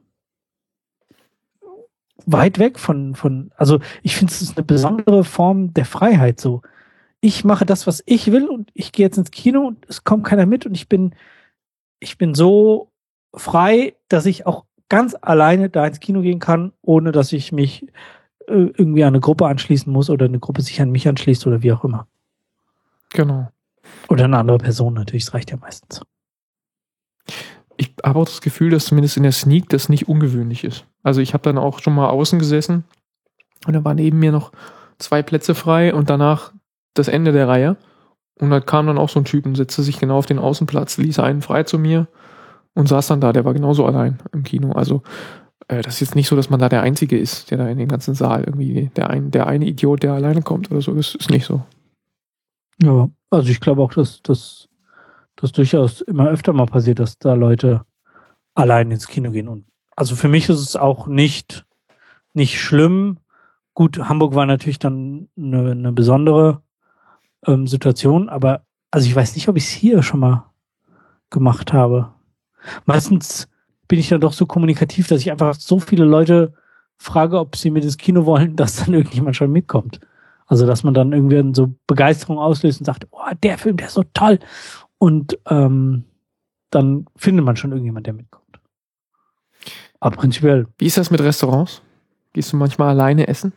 weit weg von, von, also ich finde, es ist eine besondere Form der Freiheit so. Ich mache das, was ich will und ich gehe jetzt ins Kino und es kommt keiner mit und ich bin, ich bin so frei, dass ich auch ganz alleine da ins Kino gehen kann, ohne dass ich mich äh, irgendwie an eine Gruppe anschließen muss oder eine Gruppe sich an mich anschließt oder wie auch immer. Genau. Oder eine andere Person natürlich, das reicht ja meistens. Ich habe auch das Gefühl, dass zumindest in der Sneak das nicht ungewöhnlich ist. Also ich habe dann auch schon mal außen gesessen und da waren neben mir noch zwei Plätze frei und danach das Ende der Reihe. Und da kam dann auch so ein Typ und setzte sich genau auf den Außenplatz, ließ einen frei zu mir und saß dann da. Der war genauso allein im Kino. Also äh, das ist jetzt nicht so, dass man da der Einzige ist, der da in dem ganzen Saal irgendwie, der, ein, der eine Idiot, der alleine kommt oder so. Das ist nicht so. Ja, also ich glaube auch, dass das das durchaus immer öfter mal passiert, dass da Leute allein ins Kino gehen. Und also für mich ist es auch nicht, nicht schlimm. Gut, Hamburg war natürlich dann eine, eine besondere ähm, Situation, aber also ich weiß nicht, ob ich es hier schon mal gemacht habe. Meistens bin ich dann doch so kommunikativ, dass ich einfach so viele Leute frage, ob sie mit ins Kino wollen, dass dann irgendjemand schon mitkommt. Also dass man dann irgendwie so Begeisterung auslöst und sagt, oh, der Film, der ist so toll. Und ähm, dann findet man schon irgendjemand, der mitkommt. Aber prinzipiell. Wie ist das mit Restaurants? Gehst du manchmal alleine essen?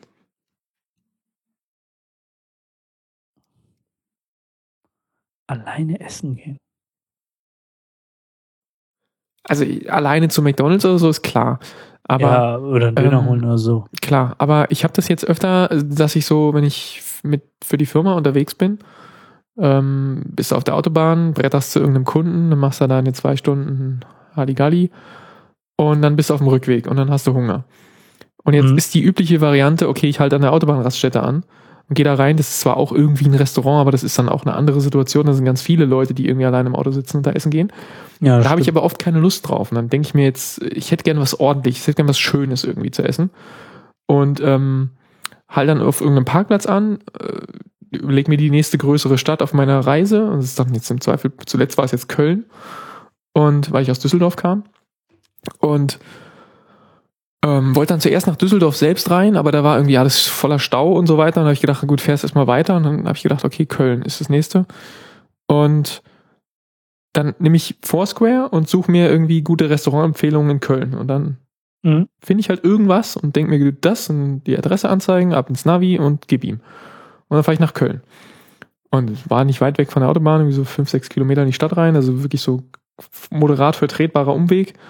Alleine essen gehen? Also alleine zu McDonald's oder so ist klar. Aber, ja, oder einen Döner ähm, holen oder so. Klar, aber ich habe das jetzt öfter, dass ich so, wenn ich mit für die Firma unterwegs bin, ähm, bist du auf der Autobahn, bretterst zu irgendeinem Kunden, dann machst du da eine zwei Stunden Halligalli und dann bist du auf dem Rückweg und dann hast du Hunger. Und jetzt mhm. ist die übliche Variante, okay, ich halte an der Autobahnraststätte an und gehe da rein. Das ist zwar auch irgendwie ein Restaurant, aber das ist dann auch eine andere Situation. Da sind ganz viele Leute, die irgendwie allein im Auto sitzen und da essen gehen. Ja, da habe ich aber oft keine Lust drauf. Und dann denke ich mir jetzt, ich hätte gerne was Ordentliches, ich hätte gerne was Schönes irgendwie zu essen. Und ähm, halte dann auf irgendeinem Parkplatz an, äh, überlege mir die nächste größere Stadt auf meiner Reise. Und das ist dann jetzt im Zweifel, zuletzt war es jetzt Köln. Und weil ich aus Düsseldorf kam. Und Ähm, wollte dann zuerst nach Düsseldorf selbst rein, aber da war irgendwie alles voller Stau und so weiter. Und dann habe ich gedacht, gut, fährst erstmal weiter. Und dann habe ich gedacht, okay, Köln ist das nächste. Und dann nehme ich Foursquare und suche mir irgendwie gute Restaurantempfehlungen in Köln. Und dann mhm. finde ich halt irgendwas und denke mir das und die Adresse anzeigen, ab ins Navi und gib ihm. Und dann fahre ich nach Köln. Und es war nicht weit weg von der Autobahn, irgendwie so fünf, sechs Kilometer in die Stadt rein, also wirklich so moderat vertretbarer Umweg.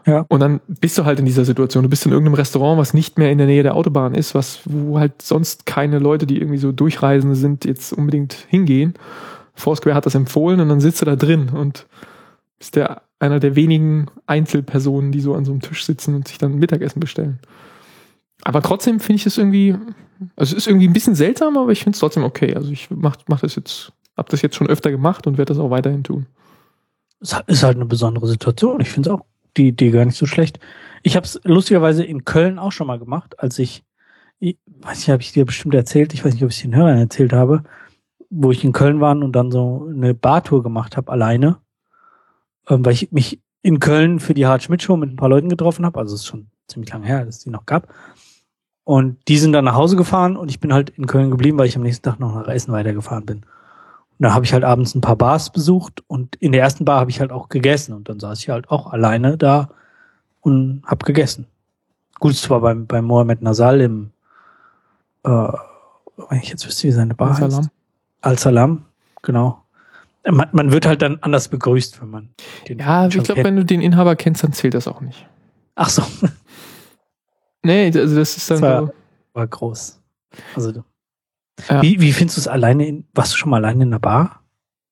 Ja. Und dann bist du halt in dieser Situation. Du bist in irgendeinem Restaurant, was nicht mehr in der Nähe der Autobahn ist, was, wo halt sonst keine Leute, die irgendwie so Durchreisende sind, jetzt unbedingt hingehen. Foursquare hat das empfohlen und dann sitzt du da drin und bist der, einer der wenigen Einzelpersonen, die so an so einem Tisch sitzen und sich dann Mittagessen bestellen. Aber trotzdem finde ich es irgendwie, also es ist irgendwie ein bisschen seltsam, aber ich finde es trotzdem okay. Also ich mach, mach das jetzt, hab das jetzt schon öfter gemacht und werde das auch weiterhin tun. Es ist halt eine besondere Situation. Ich finde es auch die Idee gar nicht so schlecht. Ich habe es lustigerweise in Köln auch schon mal gemacht, als ich, ich weiß nicht, habe ich dir bestimmt erzählt, ich weiß nicht, ob ich es den Hörern erzählt habe, wo ich in Köln war und dann so eine Bartour gemacht habe, alleine, ähm, weil ich mich in Köln für die Harald-Schmidt-Show mit ein paar Leuten getroffen habe, also es ist schon ziemlich lange her, dass es die noch gab. Und die sind dann nach Hause gefahren und ich bin halt in Köln geblieben, weil ich am nächsten Tag noch nach Essen weitergefahren bin. Und da habe ich halt abends ein paar Bars besucht und in der ersten Bar habe ich halt auch gegessen und dann saß ich halt auch alleine da und hab gegessen. Gut, es war beim, beim Mohamed Nasal im, äh, wenn ich jetzt wüsste, wie seine Bar heißt. Al-Salam. Al-Salam, genau. Man, man wird halt dann anders begrüßt, wenn man den Ja, ich glaube, wenn du den Inhaber kennst, dann zählt das auch nicht. Ach so. Nee, also das ist dann das war, so. war groß. Also, Ja. wie, wie findest du es alleine in, warst du schon mal alleine in der Bar?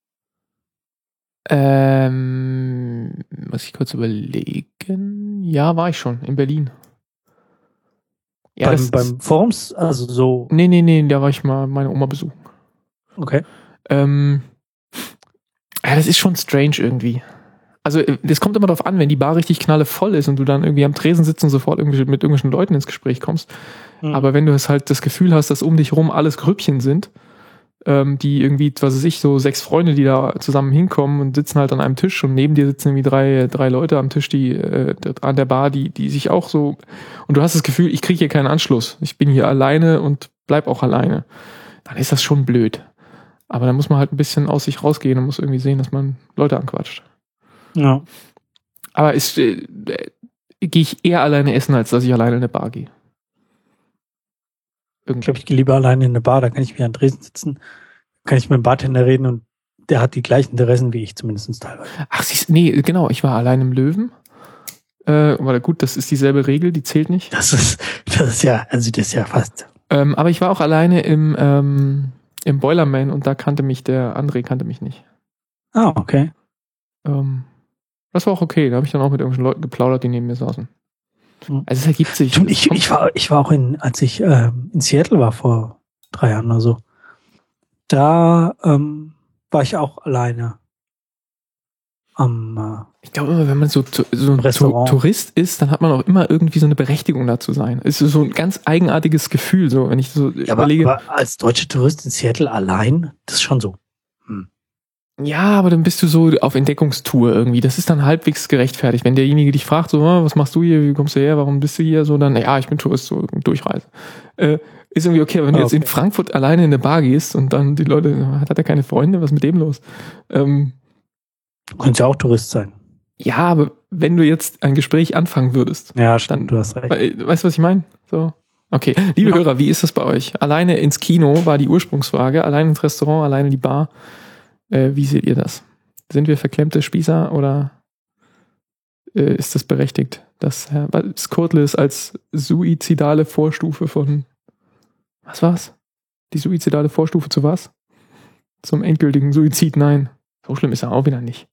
Ähm, muss ich kurz überlegen. Ja, war ich schon, in Berlin. Ja, beim, das, beim Forums, also so. Nee, nee, nee, da war ich mal meine Oma besuchen. Okay. Ähm, ja, das ist schon strange irgendwie. Also, das kommt immer darauf an, wenn die Bar richtig knalle voll ist und du dann irgendwie am Tresen sitzt und sofort irgendwie mit irgendwelchen Leuten ins Gespräch kommst. Mhm. Aber wenn du es halt das Gefühl hast, dass um dich rum alles Grüppchen sind, ähm, die irgendwie, was weiß ich, so sechs Freunde, die da zusammen hinkommen und sitzen halt an einem Tisch und neben dir sitzen irgendwie drei, drei Leute am Tisch, die äh, an der Bar, die, die sich auch so, und du hast das Gefühl, ich kriege hier keinen Anschluss. Ich bin hier alleine und bleib auch alleine. Dann ist das schon blöd. Aber dann muss man halt ein bisschen aus sich rausgehen und muss irgendwie sehen, dass man Leute anquatscht. Ja. Aber ist, äh, gehe ich eher alleine essen, als dass ich alleine in eine Bar gehe. Ich glaube, ich gehe lieber alleine in eine Bar, da kann ich wie an Dresden sitzen, kann ich mit dem Bartender reden und der hat die gleichen Interessen wie ich, zumindest teilweise. Ach, siehst, nee, genau, ich war allein im Löwen. Äh, aber gut, das ist dieselbe Regel, die zählt nicht. Das ist, das ist ja, also das ist ja fast. Ähm, aber ich war auch alleine im, ähm, im Boilerman und da kannte mich der André, kannte mich nicht. Ah, okay. Ähm, das war auch okay, da habe ich dann auch mit irgendwelchen Leuten geplaudert, die neben mir saßen. Also es ergibt sich. Stimmt, ich, ich, war, ich war auch in, als ich ähm, in Seattle war vor drei Jahren oder so, da ähm, war ich auch alleine am äh, Ich glaube immer, wenn man so, so ein Restaurant. Tourist ist, dann hat man auch immer irgendwie so eine Berechtigung da zu sein. Es ist so ein ganz eigenartiges Gefühl, so wenn ich so ja, überlege. Aber, aber als deutscher Tourist in Seattle allein, das ist schon so. Hm. Ja, aber dann bist du so auf Entdeckungstour irgendwie. Das ist dann halbwegs gerechtfertigt. Wenn derjenige dich fragt, so, was machst du hier, wie kommst du her, warum bist du hier, so dann, ja, ich bin Tourist, so Durchreise. Äh, ist irgendwie okay, aber wenn du ah, jetzt okay. in Frankfurt alleine in eine Bar gehst und dann die Leute, hat er keine Freunde, was ist mit dem los? Ähm, Du könntest ja auch Tourist sein. ja, aber wenn du jetzt ein Gespräch anfangen würdest, Ja, dann, stimmt, du hast recht. weißt du, was ich meine? So. Okay, liebe Ja. Hörer, wie ist das bei euch? Alleine ins Kino war die Ursprungsfrage, alleine ins Restaurant, alleine die Bar. Äh, wie seht ihr das? Sind wir verklemmte Spießer oder äh, ist das berechtigt, dass Herr Skurtlis als suizidale Vorstufe von, was war's? Die suizidale Vorstufe zu was? Zum endgültigen Suizid? Nein. So schlimm ist er auch wieder nicht.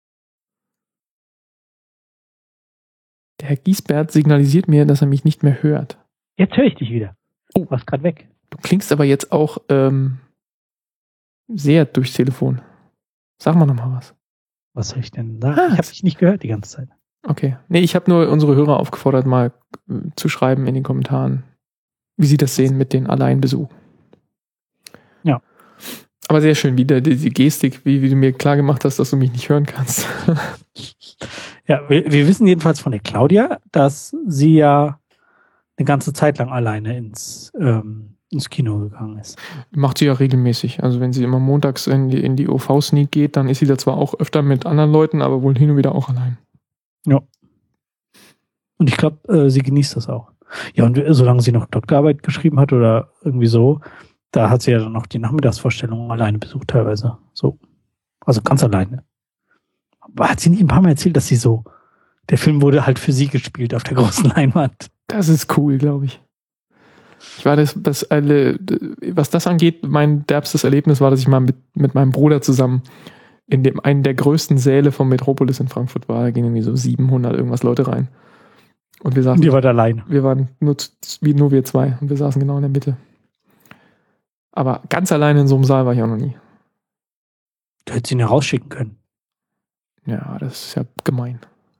Der Herr Giesbert signalisiert mir, dass er mich nicht mehr hört. Jetzt höre ich dich wieder. Oh, du warst gerade weg. Du klingst aber jetzt auch ähm, sehr durchs Telefon. Sag mal nochmal was. Was soll ich denn sagen? Ah, ich habe dich nicht gehört die ganze Zeit. Okay. Nee, ich habe nur unsere Hörer aufgefordert, mal äh, zu schreiben in den Kommentaren, wie sie das sehen mit den Alleinbesuchen. Ja. Aber sehr schön, wie der, die, die Gestik, wie, wie du mir klar gemacht hast, dass du mich nicht hören kannst. Ja, wir, wir wissen jedenfalls von der Claudia, dass sie ja eine ganze Zeit lang alleine ins, ähm, ins Kino gegangen ist. Macht sie ja regelmäßig. Also wenn sie immer montags in die, in die O V-Sneak geht, dann ist sie da zwar auch öfter mit anderen Leuten, aber wohl hin und wieder auch allein. Ja. Und ich glaube, äh, sie genießt das auch. Ja, und solange sie noch Doktorarbeit geschrieben hat oder irgendwie so, da hat sie ja dann noch die Nachmittagsvorstellung alleine besucht teilweise. So. Also ganz alleine. Aber hat sie nicht ein paar Mal erzählt, dass sie so Der Film wurde halt für sie gespielt auf der großen Leinwand. Das ist cool, glaube ich. Ich war das, das alle, was das angeht, mein derbstes Erlebnis war, dass ich mal mit, mit meinem Bruder zusammen in dem einen der größten Säle vom Metropolis in Frankfurt war. Da gingen irgendwie so siebenhundert irgendwas Leute rein. Und wir saßen. Und ihr wart allein. Wir waren nur, wie nur wir zwei und wir saßen genau in der Mitte. Aber ganz alleine in so einem Saal war ich auch noch nie. Du hättest ihn ja rausschicken können. Ja, das ist ja gemein.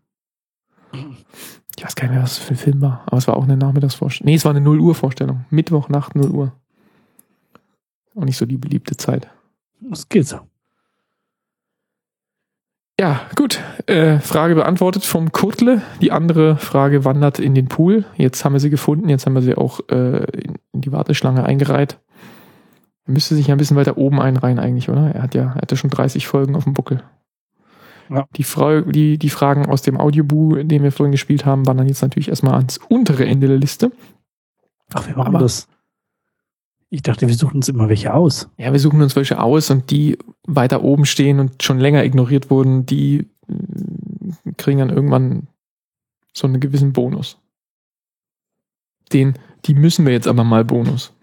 Ich weiß gar nicht mehr, was das für ein Film war. Aber es war auch eine Nachmittagsvorstellung. Nee, es war eine null Uhr Vorstellung. Mittwochnacht, null Uhr. Auch nicht so die beliebte Zeit. Das geht so. Ja, gut. Äh, Frage beantwortet vom Kurtle. Die andere Frage wandert in den Pool. Jetzt haben wir sie gefunden. Jetzt haben wir sie auch äh, in, in die Warteschlange eingereiht. Er müsste sich ja ein bisschen weiter oben einreihen eigentlich, oder? Er hat ja, er hatte schon dreißig Folgen auf dem Buckel. Ja. Die, Fra- die, die Fragen aus dem Audioboo, den wir vorhin gespielt haben, wandern jetzt natürlich erstmal ans untere Ende der Liste. Ach, wir machen das. Ich dachte, wir suchen uns immer welche aus. Ja, wir suchen uns welche aus und die weiter oben stehen und schon länger ignoriert wurden, die kriegen dann irgendwann so einen gewissen Bonus. Den, die müssen wir jetzt aber mal Bonus.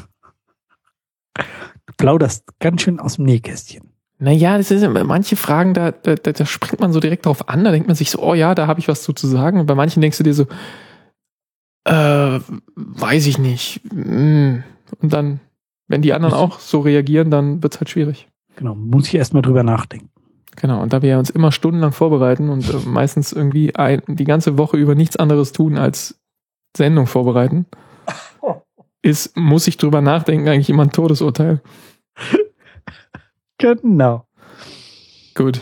Du plauderst ganz schön aus dem Nähkästchen. Naja, das ist manche Fragen, da, da, da springt man so direkt drauf an, da denkt man sich so, oh ja, da habe ich was zu, zu sagen. Und bei manchen denkst du dir so, äh, weiß ich nicht. Und dann, wenn die anderen auch so reagieren, dann wird's halt schwierig. Genau, muss ich erstmal drüber nachdenken. Genau, und da wir uns immer stundenlang vorbereiten und äh, meistens irgendwie ein, die ganze Woche über nichts anderes tun als Sendung vorbereiten, ist, muss ich drüber nachdenken, eigentlich immer ein Todesurteil. Genau. Gut.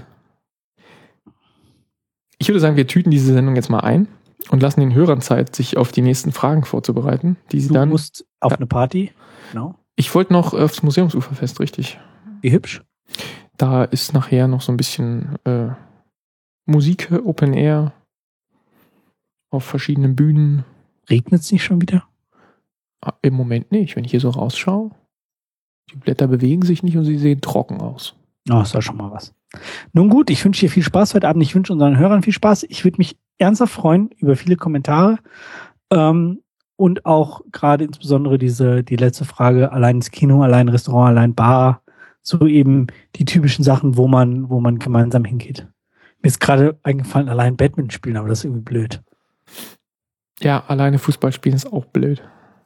Ich würde sagen, wir tüten diese Sendung jetzt mal ein und lassen den Hörern Zeit, sich auf die nächsten Fragen vorzubereiten, die sie du dann... Du musst auf ja. eine Party. Genau. Ich wollte noch aufs Museumsuferfest, richtig. Wie hübsch. Da ist nachher noch so ein bisschen äh, Musik, Open Air, auf verschiedenen Bühnen. Regnet es nicht schon wieder? Ah, im Moment nicht. Wenn ich hier so rausschaue, die Blätter bewegen sich nicht und sie sehen trocken aus. Oh, ist ja schon mal was. Nun gut, ich wünsche dir viel Spaß heute Abend. Ich wünsche unseren Hörern viel Spaß. Ich würde mich ernsthaft freuen über viele Kommentare. Ähm, und auch gerade insbesondere diese, die letzte Frage, allein ins Kino, allein Restaurant, allein Bar. So eben die typischen Sachen, wo man, wo man gemeinsam hingeht. Mir ist gerade eingefallen, allein Badminton spielen, aber das ist irgendwie blöd. Ja, alleine Fußball spielen ist auch blöd.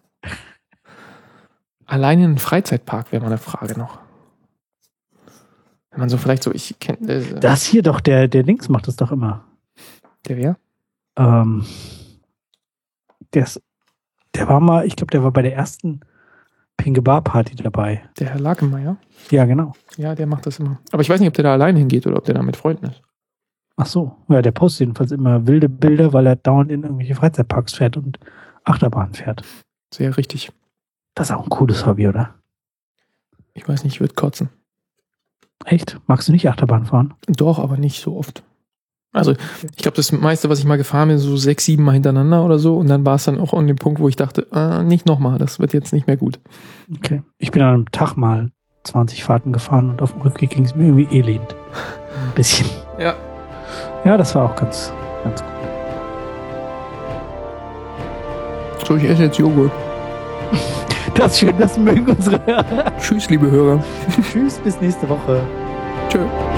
Alleine in einen Freizeitpark wäre mal eine Frage noch. Wenn man so vielleicht so, ich kenne... Äh, das hier doch, der, der Links macht das doch immer. Der wer? Ähm, der, ist, der war mal, ich glaube, der war bei der ersten Pinke Bar Party dabei. Der Herr Lakenmeier? Ja, genau. Ja, der macht das immer. Aber ich weiß nicht, ob der da alleine hingeht oder ob der da mit Freunden ist. Ach so. Ja, der postet jedenfalls immer wilde Bilder, weil er dauernd in irgendwelche Freizeitparks fährt und Achterbahn fährt. Sehr richtig. Das ist auch ein cooles Hobby, oder? Ich weiß nicht, ich würde kotzen. Echt? Magst du nicht Achterbahn fahren? Doch, aber nicht so oft. Also, ich glaube, das meiste, was ich mal gefahren bin, so sechs, sieben Mal hintereinander oder so. Und dann war es dann auch an dem Punkt, wo ich dachte, äh, nicht nochmal, das wird jetzt nicht mehr gut. Okay. Ich bin an einem Tag mal zwanzig Fahrten gefahren und auf dem Rückweg ging es mir irgendwie elend. Ein bisschen. Ja. Ja, das war auch ganz, ganz gut. So, ich esse jetzt Joghurt. Das ist schön, das mögen unsere Hörer. Tschüss, liebe Hörer. Tschüss, bis nächste Woche. Tschö.